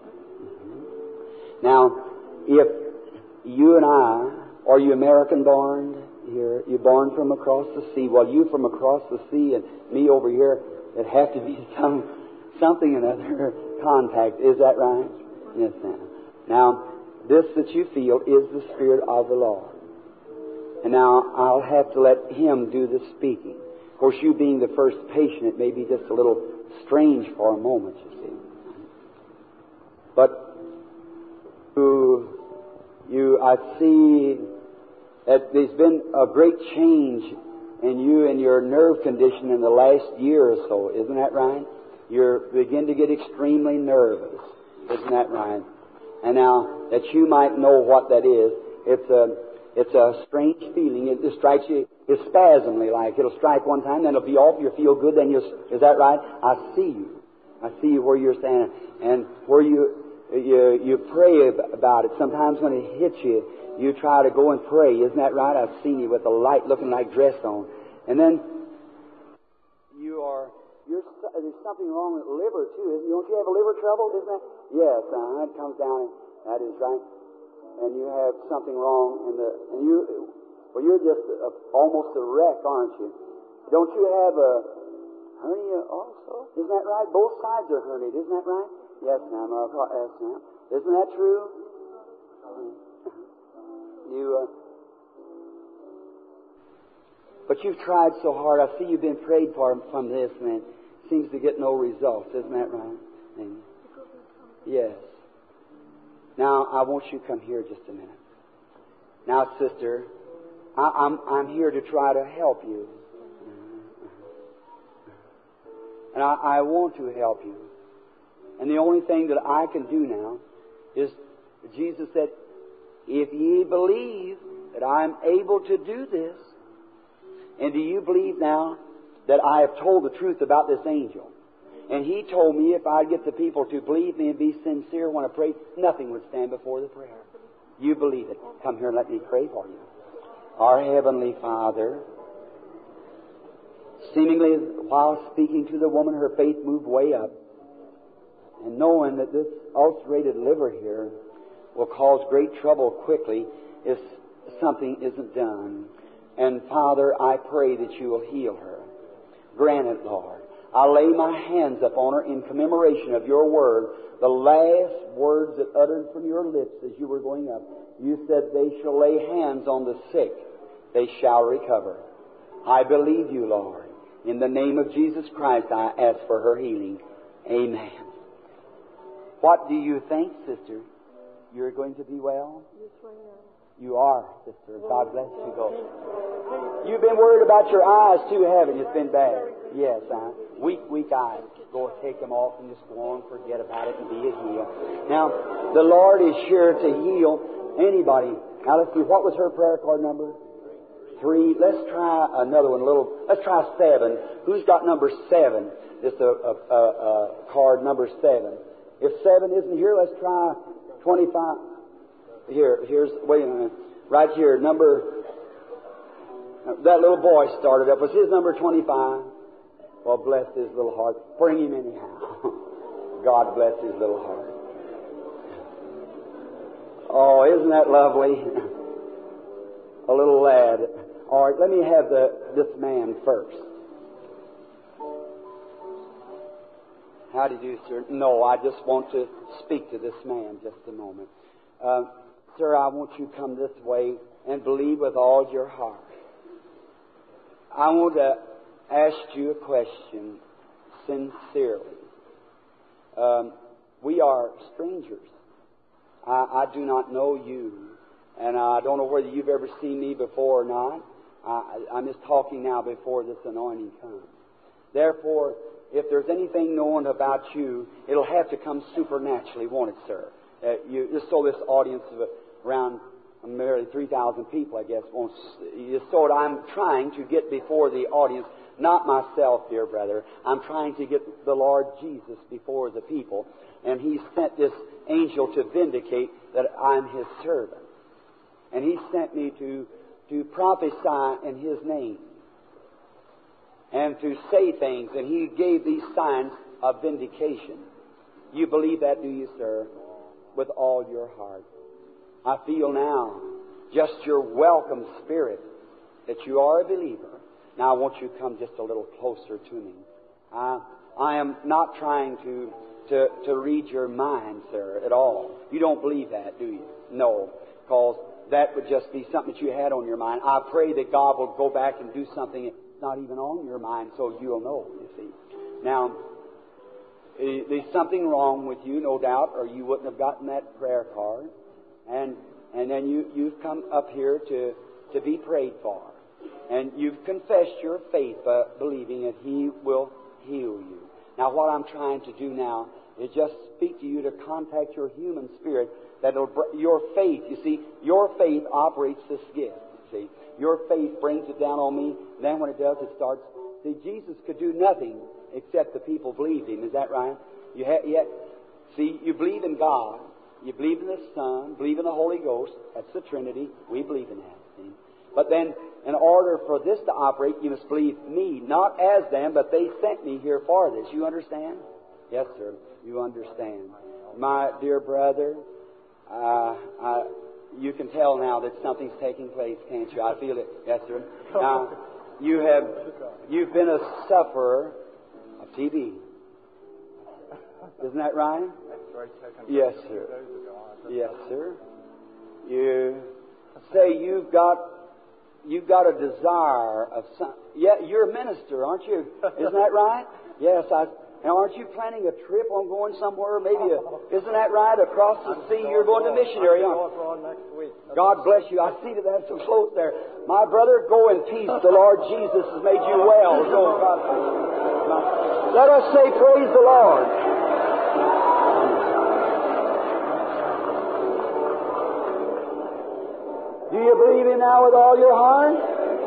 Mm-hmm. Now, if you and I, are you American born? Here, you're born from across the sea. Well, you from across the sea and me over here, it have to be some something another contact. Is that right? Yes, ma'am. Now, this that you feel is the Spirit of the Lord. And now I'll have to let Him do the speaking. Of course, you being the first patient, it may be just a little strange for a moment, you see. But you, you I see that there's been a great change in you and your nerve condition in the last year or so. Isn't that right? You begin to get extremely nervous. Isn't that right? And now that you might know what that is, it's a it's a strange feeling. It just strikes you. It's spasmly like. It'll strike one time, then it'll be off. You'll feel good. Then you'll. Is that right? I see you. I see you where you're standing and where you you you pray about it. Sometimes when it hits you, you try to go and pray. Isn't that right? I've seen you with a light looking like dress on. And then you are, you're, there's something wrong with the liver too, isn't it? Don't you have a liver trouble, isn't it? Yes, uh, it comes down, and that is right. And you have something wrong in the, and you, well, you're just a, almost a wreck, aren't you? Don't you have a hernia also? Isn't that right? Both sides are herniated, isn't that right? Yes, ma'am. Yes, ma'am. Isn't that true? You, uh, but you've tried so hard. I see you've been prayed for from this, man. Seems to get no results. Isn't that right? Amen. Yes. Now, I want you to come here just a minute. Now, sister, I, I'm, I'm here to try to help you. And I, I want to help you. And the only thing that I can do now is, Jesus said, if ye believe that I am able to do this, and do you believe now that I have told the truth about this angel? And he told me if I'd get the people to believe me and be sincere when I prayed, nothing would stand before the prayer. You believe it. Come here and let me pray for you. Our Heavenly Father, seemingly while speaking to the woman, her faith moved way up. And knowing that this ulcerated liver here will cause great trouble quickly if something isn't done. And Father, I pray that you will heal her. Grant it, Lord. I lay my hands upon her in commemoration of your word, the last words that uttered from your lips as you were going up. You said, they shall lay hands on the sick, they shall recover. I believe you, Lord. In the name of Jesus Christ, I ask for her healing. Amen. What do you think, sister? You're going to be well? Yes, I You are, sister. God bless you, go. You've been worried about your eyes too, haven't you? It's been bad. Yes, huh? Weak, weak eyes. Go take them off and just go on, forget about it, and be a heal. Now, the Lord is sure to heal anybody. Now, let's see, what was her prayer card number? Three. Let's try another one, a little. Let's try seven. Who's got number seven? Just a, a, a, a card number seven. If seven isn't here, let's try twenty-five. Here, here's, wait a minute. Right here, number, that little boy started up. Was his number twenty-five? Well, bless his little heart. Bring him anyhow. God bless his little heart. Oh, isn't that lovely? A little lad. All right, let me have the this man first. How do you do, sir? No, I just want to speak to this man just a moment. Uh, sir, I want you to come this way and believe with all your heart. I want to ask you a question sincerely. Um, we are strangers. I, I do not know you, and I don't know whether you've ever seen me before or not. I, I'm just talking now before this anointing comes. Therefore, if there's anything known about you, it'll have to come supernaturally, won't it, sir? Uh, you, just so this audience of around nearly three thousand people, I guess, won't. Just so that I'm trying to get before the audience, not myself, dear brother. I'm trying to get the Lord Jesus before the people, and He sent this angel to vindicate that I'm His servant, and He sent me to to prophesy in His name and to say things, and He gave these signs of vindication. You believe that, do you, sir? With all your heart. I feel now just your welcome spirit that you are a believer. Now I want you to come just a little closer to me. I, I am not trying to, to, to read your mind, sir, at all. You don't believe that, do you? No, because that would just be something that you had on your mind. I pray that God will go back and do something that's not even on your mind so you'll know, you see. Now, there's something wrong with you, no doubt, or you wouldn't have gotten that prayer card. And and then you, you've come up here to, to be prayed for. And you've confessed your faith, uh, believing that He will heal you. Now, what I'm trying to do now is just speak to you to contact your human spirit. That'll br- your faith, you see, your faith operates this gift, you see. Your faith brings it down on me. Then when it does, it starts. See, Jesus could do nothing except the people believed Him. Is that right? You ha- you ha- see, you believe in God. You believe in the Son. Believe in the Holy Ghost. That's the Trinity. We believe in that. See? But then, in order for this to operate, you must believe me. Not as them, but they sent me here for this. You understand? Yes, sir. You understand. My dear brother, uh, I, you can tell now that something's taking place, can't you? I feel it. Yes, sir. Now, you have, you've been a sufferer of T B. Isn't that right? Yes, sir. Yes, sir. You say you've got you've got a desire of some. Yeah, you're a minister, aren't you? Isn't that right? Yes, I. Now, aren't you planning a trip on going somewhere? Maybe, a, isn't that right? Across the sea, you're going to missionary, aren't you? God bless you. I see that that's so close there. My brother, go in peace. The Lord Jesus has made you well. Go, God bless you. Now, let us say, praise the Lord. Do you believe Him now with all your heart?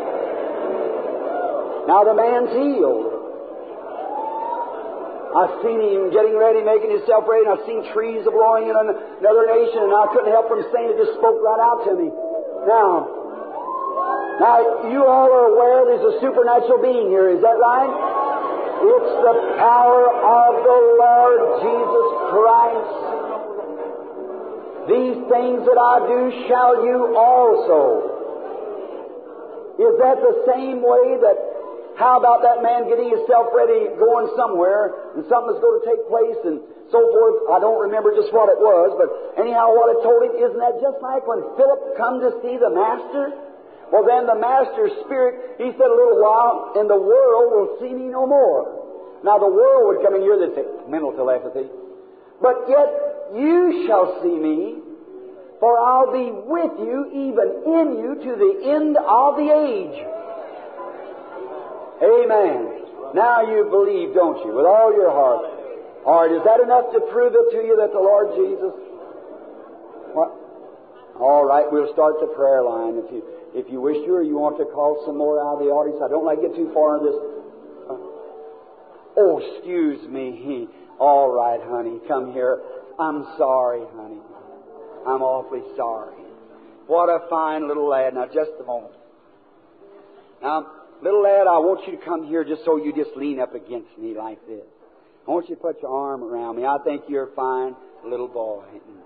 Now the man's healed. I've seen him getting ready, making himself ready, and I've seen trees blowing in another nation, and I couldn't help from saying it, just spoke right out to me. Now, now you all are aware there's a supernatural being here, is that right? It's the power of the Lord Jesus Christ. These things that I do shall you also. Is that the same way that, how about that man getting himself ready, going somewhere, and something was going to take place, and so forth? I don't remember just what it was, but anyhow, what it told him, isn't that just like when Philip come to see the Master? Well, then the Master's Spirit, he said a little while, and the world will see me no more. Now, the world would come in here, they'd say, mental telepathy. But yet, you shall see me, For I'll be with you, even in you, to the end of the age. Amen. Now you believe, don't you, with all your heart. All right, is that enough to prove it to you that the Lord Jesus... What? All right, we'll start the prayer line. If you if you wish to, or you want to call some more out of the audience. I don't like to get too far into this. Uh, oh, excuse me. All right, honey, come here. I'm sorry, honey. I'm awfully sorry. What a fine little lad. Now, just a moment. Now, little lad, I want you to come here just so you just lean up against me like this. I want you to put your arm around me. I think you're a fine little boy.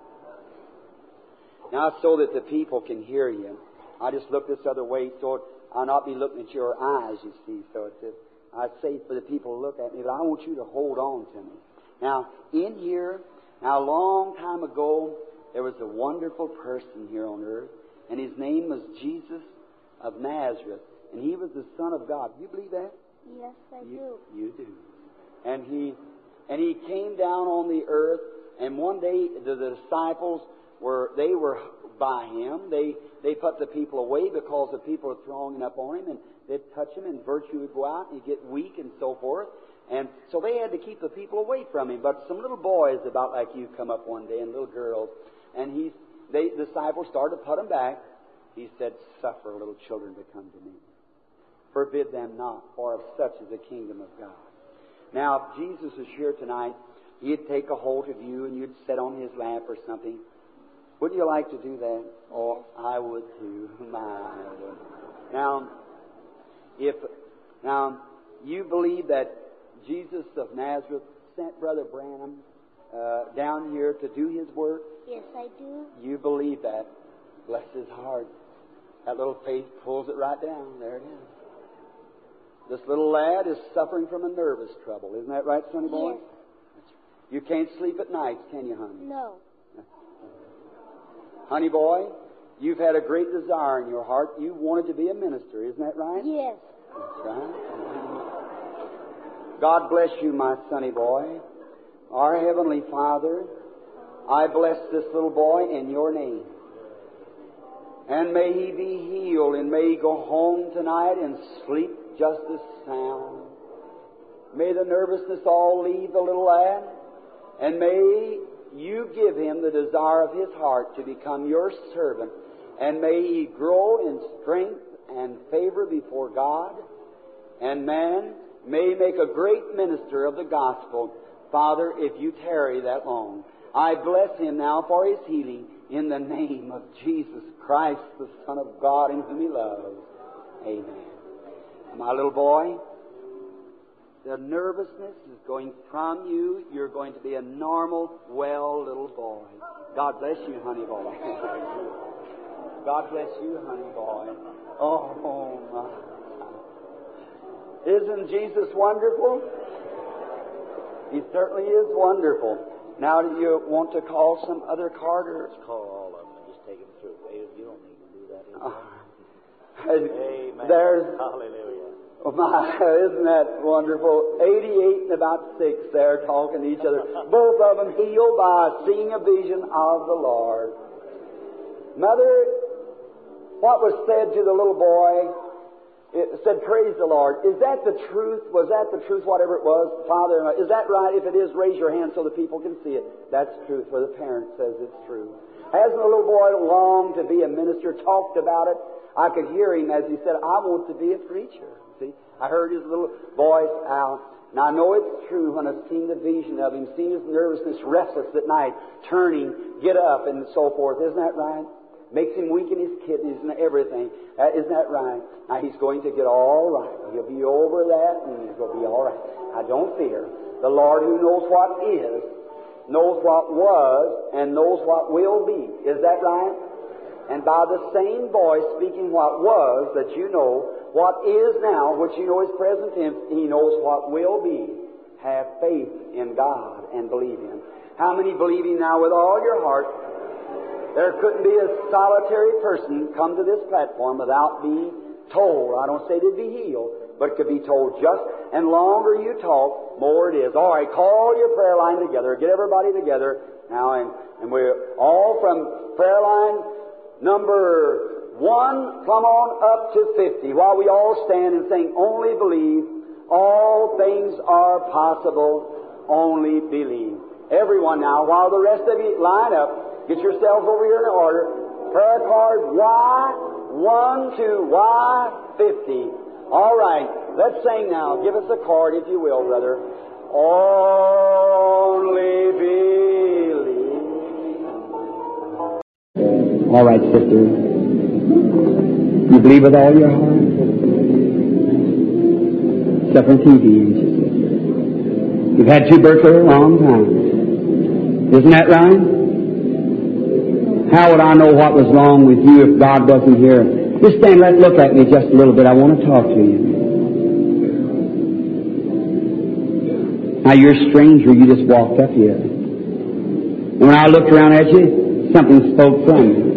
Now, so that the people can hear you, I just look this other way so I'll not be looking at your eyes, you see. So it's just, I say for the people to look at me, but I want you to hold on to me. Now, in here, now a long time ago, there was a wonderful person here on earth, and his name was Jesus of Nazareth, and he was the Son of God. You believe that? Yes, I you, do. You do. And he, and he came down on the earth, and one day the, the disciples were, they were by him. They, they put the people away because the people were thronging up on him, and they'd touch him, and virtue would go out, and he'd get weak and so forth. And so they had to keep the people away from him. But some little boys about like you come up one day, and little girls, and he, they, the disciples started to put him back. He said, "Suffer little children to come to me. Forbid them not, for of such is the kingdom of God." Now, if Jesus is here tonight, he'd take a hold of you and you'd sit on his lap or something. Wouldn't you like to do that? Oh, I would too. My, I would. Now, if now you believe that Jesus of Nazareth sent Brother Branham uh, down here to do his work? Yes, I do. You believe that? Bless his heart. That little faith pulls it right down. There it is. This little lad is suffering from a nervous trouble. Isn't that right, sonny boy? Yes. You can't sleep at night, can you, honey? No. Honey boy, you've had a great desire in your heart. You wanted to be a minister. Isn't that right? Yes. That's right. God bless you, my sonny boy. Our Heavenly Father, I bless this little boy in your name. And may he be healed, and may he go home tonight and sleep just as sound. May the nervousness all leave the little lad, and may you give him the desire of his heart to become your servant, and may he grow in strength and favor before God, and man may make a great minister of the gospel. Father, if you tarry that long, I bless him now for his healing in the name of Jesus Christ, the Son of God, in whom he loves. Amen. My little boy, the nervousness is going from you. You're going to be a normal, well little boy. God bless you, honey boy. God bless you, honey boy. Oh, my. Isn't Jesus wonderful? He certainly is wonderful. Now, do you want to call some other card? Or? Let's call all of them and just take them through. You don't need to do that. Uh, Amen. There's, hallelujah. Oh my, isn't that wonderful? eighty-eight and about six there talking to each other. Both of them healed by seeing a vision of the Lord. Mother, what was said to the little boy, it said, "Praise the Lord." Is that the truth? Was that the truth, whatever it was? Father, is that right? If it is, raise your hand so the people can see it. That's truth, for the parent says it's true. Hasn't the little boy longed to be a minister, talked about it? I could hear him as he said, "I want to be a preacher." See, I heard his little voice out. Now, I know it's true when I've seen the vision of him, seen his nervousness, restless at night, turning, get up, and so forth. Isn't that right? Makes him weak in his kidneys and everything. Uh, isn't that right? Now, he's going to get all right. He'll be over that, and he's going to be all right. Now, don't fear. The Lord who knows what is, knows what was, and knows what will be. Is that right? And by the same voice speaking what was, that you know, what is now, which you know is present tense, he knows what will be. Have faith in God and believe Him. How many believe Him now with all your heart? There couldn't be a solitary person come to this platform without being told. I don't say they'd be healed, but it could be told just, and longer you talk, more it is. All right, call your prayer line together. Get everybody together. now, and, and we're all from prayer line number one, come on up to fifty, while we all stand and sing, only believe, all things are possible, only believe. Everyone now, while the rest of you line up, get yourselves over here in order. Prayer card Y, one to Y fifty. All right, let's sing now. Give us a card, if you will, brother. Only believe. All right, sister. You believe with all your heart? Except on T V, ain't you? You've had tuberculosis a long time. Isn't that right? How would I know what was wrong with you if God wasn't here? Just stand right, look at me just a little bit. I want to talk to you. Now, you're a stranger. You just walked up here. And when I looked around at you, something spoke from you.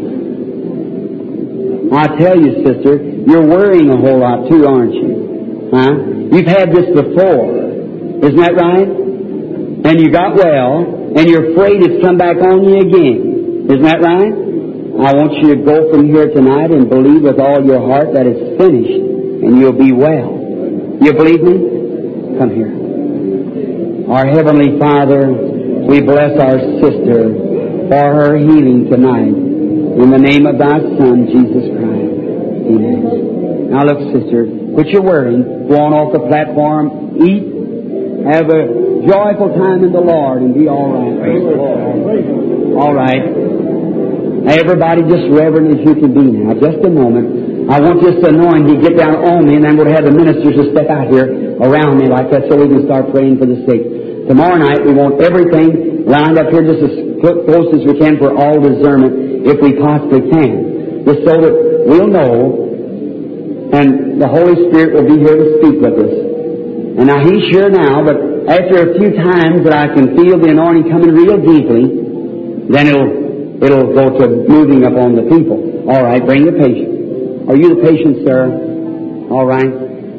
I tell you, sister, you're worrying a whole lot too, aren't you? Huh? You've had this before. Isn't that right? And you got well, and you're afraid it's come back on you again. Isn't that right? I want you to go from here tonight and believe with all your heart that it's finished, and you'll be well. You believe me? Come here. Our Heavenly Father, we bless our sister for her healing tonight. In the name of Thy Son, Jesus Christ. Amen. Now look, sister, quit your worrying. Go on off the platform, eat, have a joyful time in the Lord, and be all right. All right. Everybody just reverent as you can be now. Just a moment. I want this anointing to get down on me, and then we'll have the ministers to step out here around me like that so we can start praying for the sick. Tomorrow night we want everything lined up here just as close as we can for all discernment, if we possibly can. Just so that we'll know, and the Holy Spirit will be here to speak with us. And now He's here now, but after a few times that I can feel the anointing coming real deeply, then it'll it'll go to moving upon the people. All right, bring the patient. Are you the patient, sir? All right.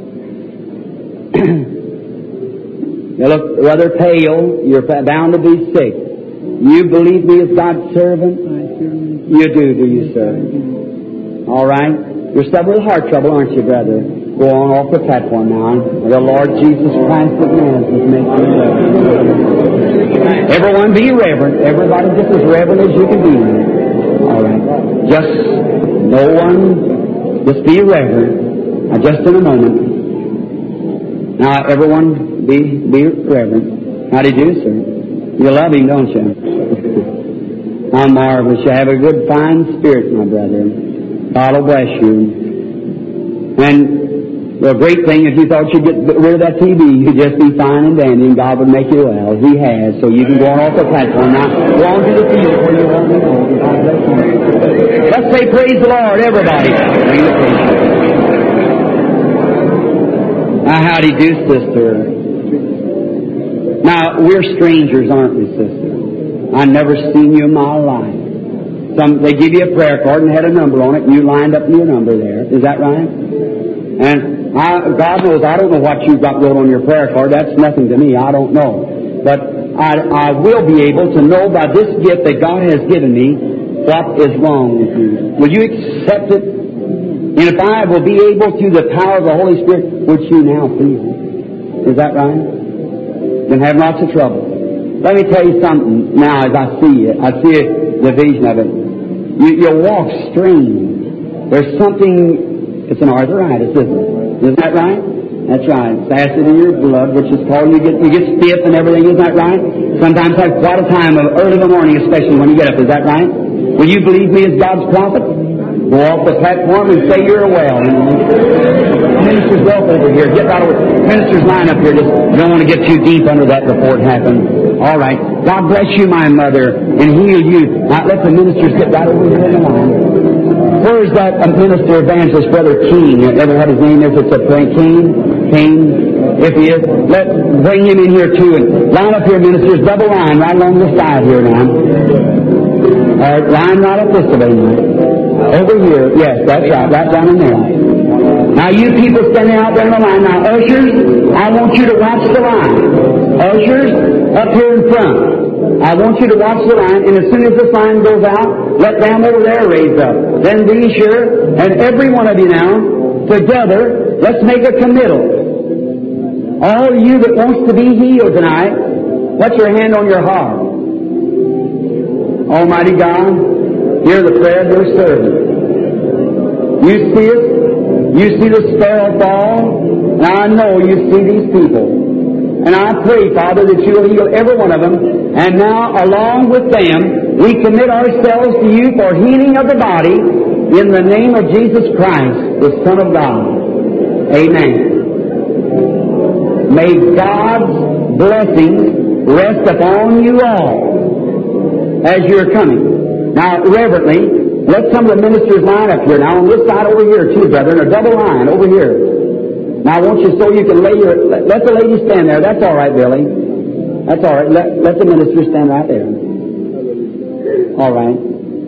You look rather pale. You're bound to be sick. You believe me as God's servant? You do, do you, sir? All right. You're suffering with heart trouble, aren't you, brother? Go on off the platform now. The Lord Jesus Christ of Nazareth make you reverent. Everyone be reverent. Everybody just as reverent as you can be. All right. Just no one, just be reverent. Now, just in a moment. Now, everyone be be reverent. How do you do, sir? You love Him, don't you? How marvelous. You have a good, fine spirit, my brother. God will bless you. And the great thing, if you thought you'd get rid of that T V, you'd just be fine and dandy, and God would make you well. He has, so you can go on off the platform now. Go on to the field where you want to go. Let's say praise the Lord, everybody. Now, how do you do, sister? Now, we're strangers, aren't we, sister? I've never seen you in my life. Some, they give you a prayer card and had a number on it, and you lined up your number there. Is that right? And I, God knows, I don't know what you've got wrote on your prayer card. That's nothing to me. I don't know. But I, I will be able to know by this gift that God has given me what is wrong with you. Will you accept it? And if I will be able, through the power of the Holy Spirit, which you now feel. Is that right? Then have lots of trouble. Let me tell you something now as I see it. I see it, the vision of it. You, you walk strange. There's something, it's an arthritis, isn't it? Isn't that right? That's right. It's acid in your blood, which is called, you get, you get stiff and everything. Isn't that right? Sometimes have quite a time, early in the morning especially when you get up. Is that right? Will you believe me as God's prophet? Go off the platform and say you're well. Ministers, go over here. Get out of ministers, line up here. Just don't want to get too deep under that before it happens. All right. God bless you, my mother, and heal you. Now let the ministers get right over here in the line. Where is that uh, minister evangelist, Brother King? Ever what his name is? It's a Frank King. King. If he is, let bring him in here too. And line up here, ministers. Double line right along the side here now. All right, line right up this way now. Over here, yes, that's right, right down in there. Now you people standing out there in the line, now ushers, I want you to watch the line. Ushers, up here in front. I want you to watch the line, and as soon as this line goes out, let them over there raise up. Then these here, and every one of you now, together, let's make a committal. All of you that wants to be healed tonight, put your hand on your heart. Almighty God, hear the prayer of your servant. You see it. You see the sparrow fall. And I know you see these people. And I pray, Father, that you will heal every one of them. And now, along with them, we commit ourselves to you for healing of the body in the name of Jesus Christ, the Son of God. Amen. May God's blessings rest upon you all as you're coming. Now, reverently, let some of the ministers line up here. Now, on this side over here, too, brethren, a double line over here. Now, I want you so you can lay your... Let, let the lady stand there. That's all right, Billy. That's all right. Let, let the minister stand right there. All right.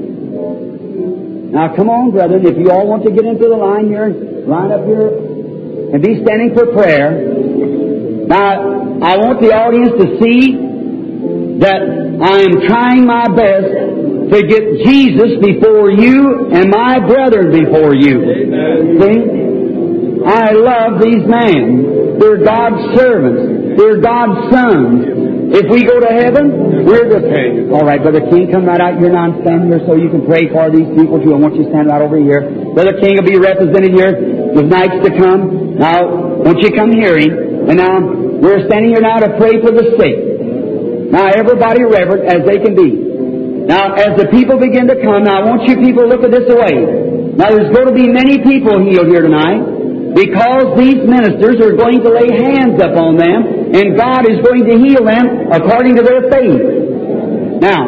Now, come on, brethren. If you all want to get into the line here, line up here and be standing for prayer. Now, I want the audience to see that I am trying my best to get Jesus before you and my brethren before you. See? I love these men. They're God's servants. They're God's sons. If we go to heaven, we're the... All right, Brother King, come right out here now and stand here so you can pray for these people too. I want you to stand right over here. Brother King will be represented here with nights to come. Now, won't you come here? And now, we're standing here now to pray for the sick. Now, everybody reverent as they can be. Now, as the people begin to come, now I want you people to look at this way. Now, there's going to be many people healed here tonight. Because these ministers are going to lay hands upon them, and God is going to heal them according to their faith. Now,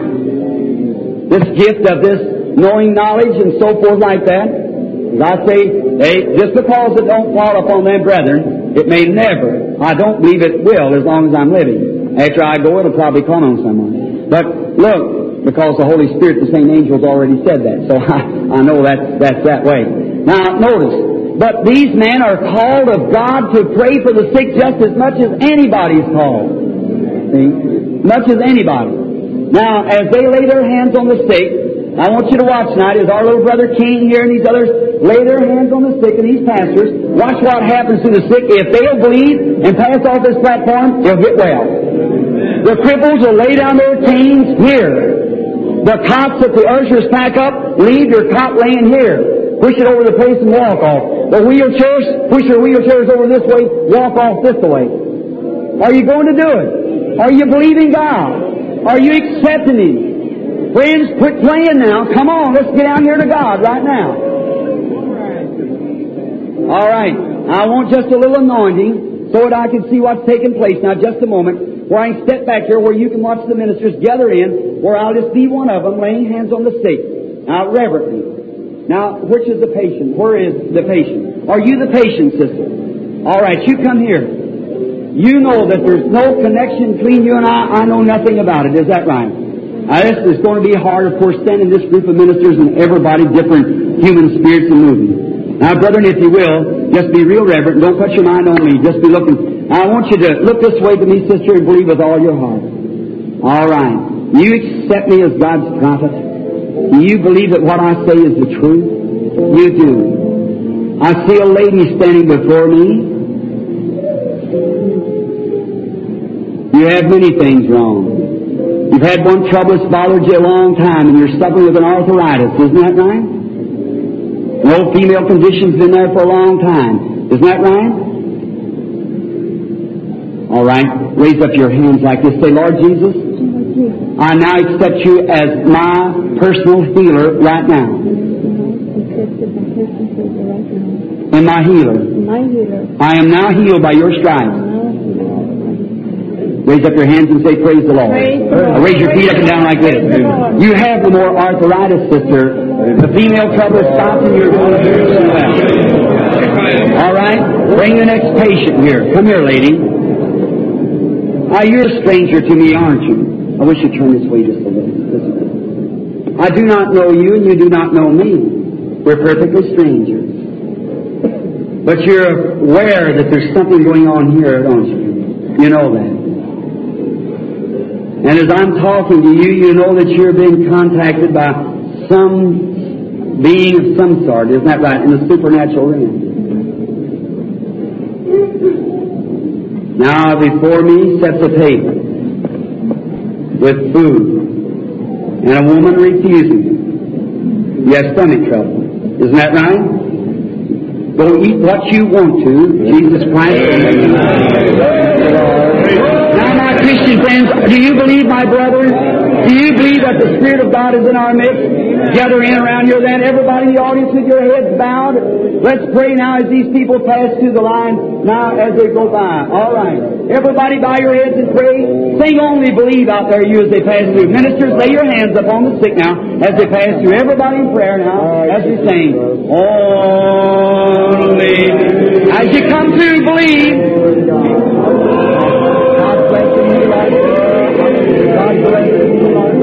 this gift of this knowing knowledge and so forth like that, as I say, they, just because it don't fall upon them brethren, it may never, I don't believe it will as long as I'm living. After I go, it'll probably come on someone. But look, because the Holy Spirit, the same angels already said that, so I, I know that's, that's that way. Now, notice, but these men are called of God to pray for the sick just as much as anybody's called. See? Much as anybody. Now, as they lay their hands on the sick, I want you to watch tonight as our little brother King here and these others lay their hands on the sick and these pastors. Watch what happens to the sick. If they'll believe and pass off this platform, they'll get well. The cripples will lay down their canes here. The cots that the ushers pack up, leave your cot laying here. Push it over the place and walk off. The wheelchairs, push your wheelchairs over this way, walk off this way. Are you going to do it? Are you believing God? Are you accepting Him? Friends, quit playing now. Come on, let's get down here to God right now. All right. I want just a little anointing so that I can see what's taking place. Now, just a moment, where I can step back here where you can watch the ministers gather in, where I'll just be one of them laying hands on the sick. Now, reverently. Now, which is the patient? Where is the patient? Are you the patient, sister? All right, you come here. You know that there's no connection between you and I. I know nothing about it. Is that right? Now, this is going to be hard, of course, standing this group of ministers and everybody different human spirits and moving. Now, brethren, if you will, just be real reverent. Don't put your mind on me. Just be looking. Now, I want you to look this way to me, sister, and believe with all your heart. All right. You accept me as God's prophet. You believe that what I say is the truth? You do. I see a lady standing before me. You have many things wrong. You've had one trouble that's bothered you a long time, and you're suffering with an arthritis. Isn't that right? No female condition's been there for a long time. Isn't that right? All right. Raise up your hands like this. Say, Lord Jesus, I now accept you as my personal healer right now. And my healer. I am now healed by your stripes. Raise up your hands and say, praise the Lord. Praise the Lord. Raise your feet up and down like this. You have no more arthritis, sister. The female trouble is stopped and you're going to do well. All right? Bring the next patient here. Come here, lady. Now, you're a stranger to me, aren't you? I wish you'd turn this way just a little. I do not know you and you do not know me. We're perfectly strangers. But you're aware that there's something going on here, don't you? You know that. And as I'm talking to you, you know that you're being contacted by some being of some sort. Isn't that right? In the supernatural realm. Now before me sets a table with food, and a woman refusing. You have stomach trouble. Isn't that right? Go eat what you want to. Jesus Christ will make you. Now, my Christian friends, do you believe, my brothers? Do you believe that the Spirit of God is in our midst? Gather in around here then. Everybody in the audience with your heads bowed. Let's pray now as these people pass through the line, now as they go by. All right. Everybody bow your heads and pray. Sing only believe out there, you, as they pass through. Ministers, lay your hands upon the sick now as they pass through. Everybody in prayer now as we sing. Only. As you come through, believe. God bless you, Lord. God bless you, Lord.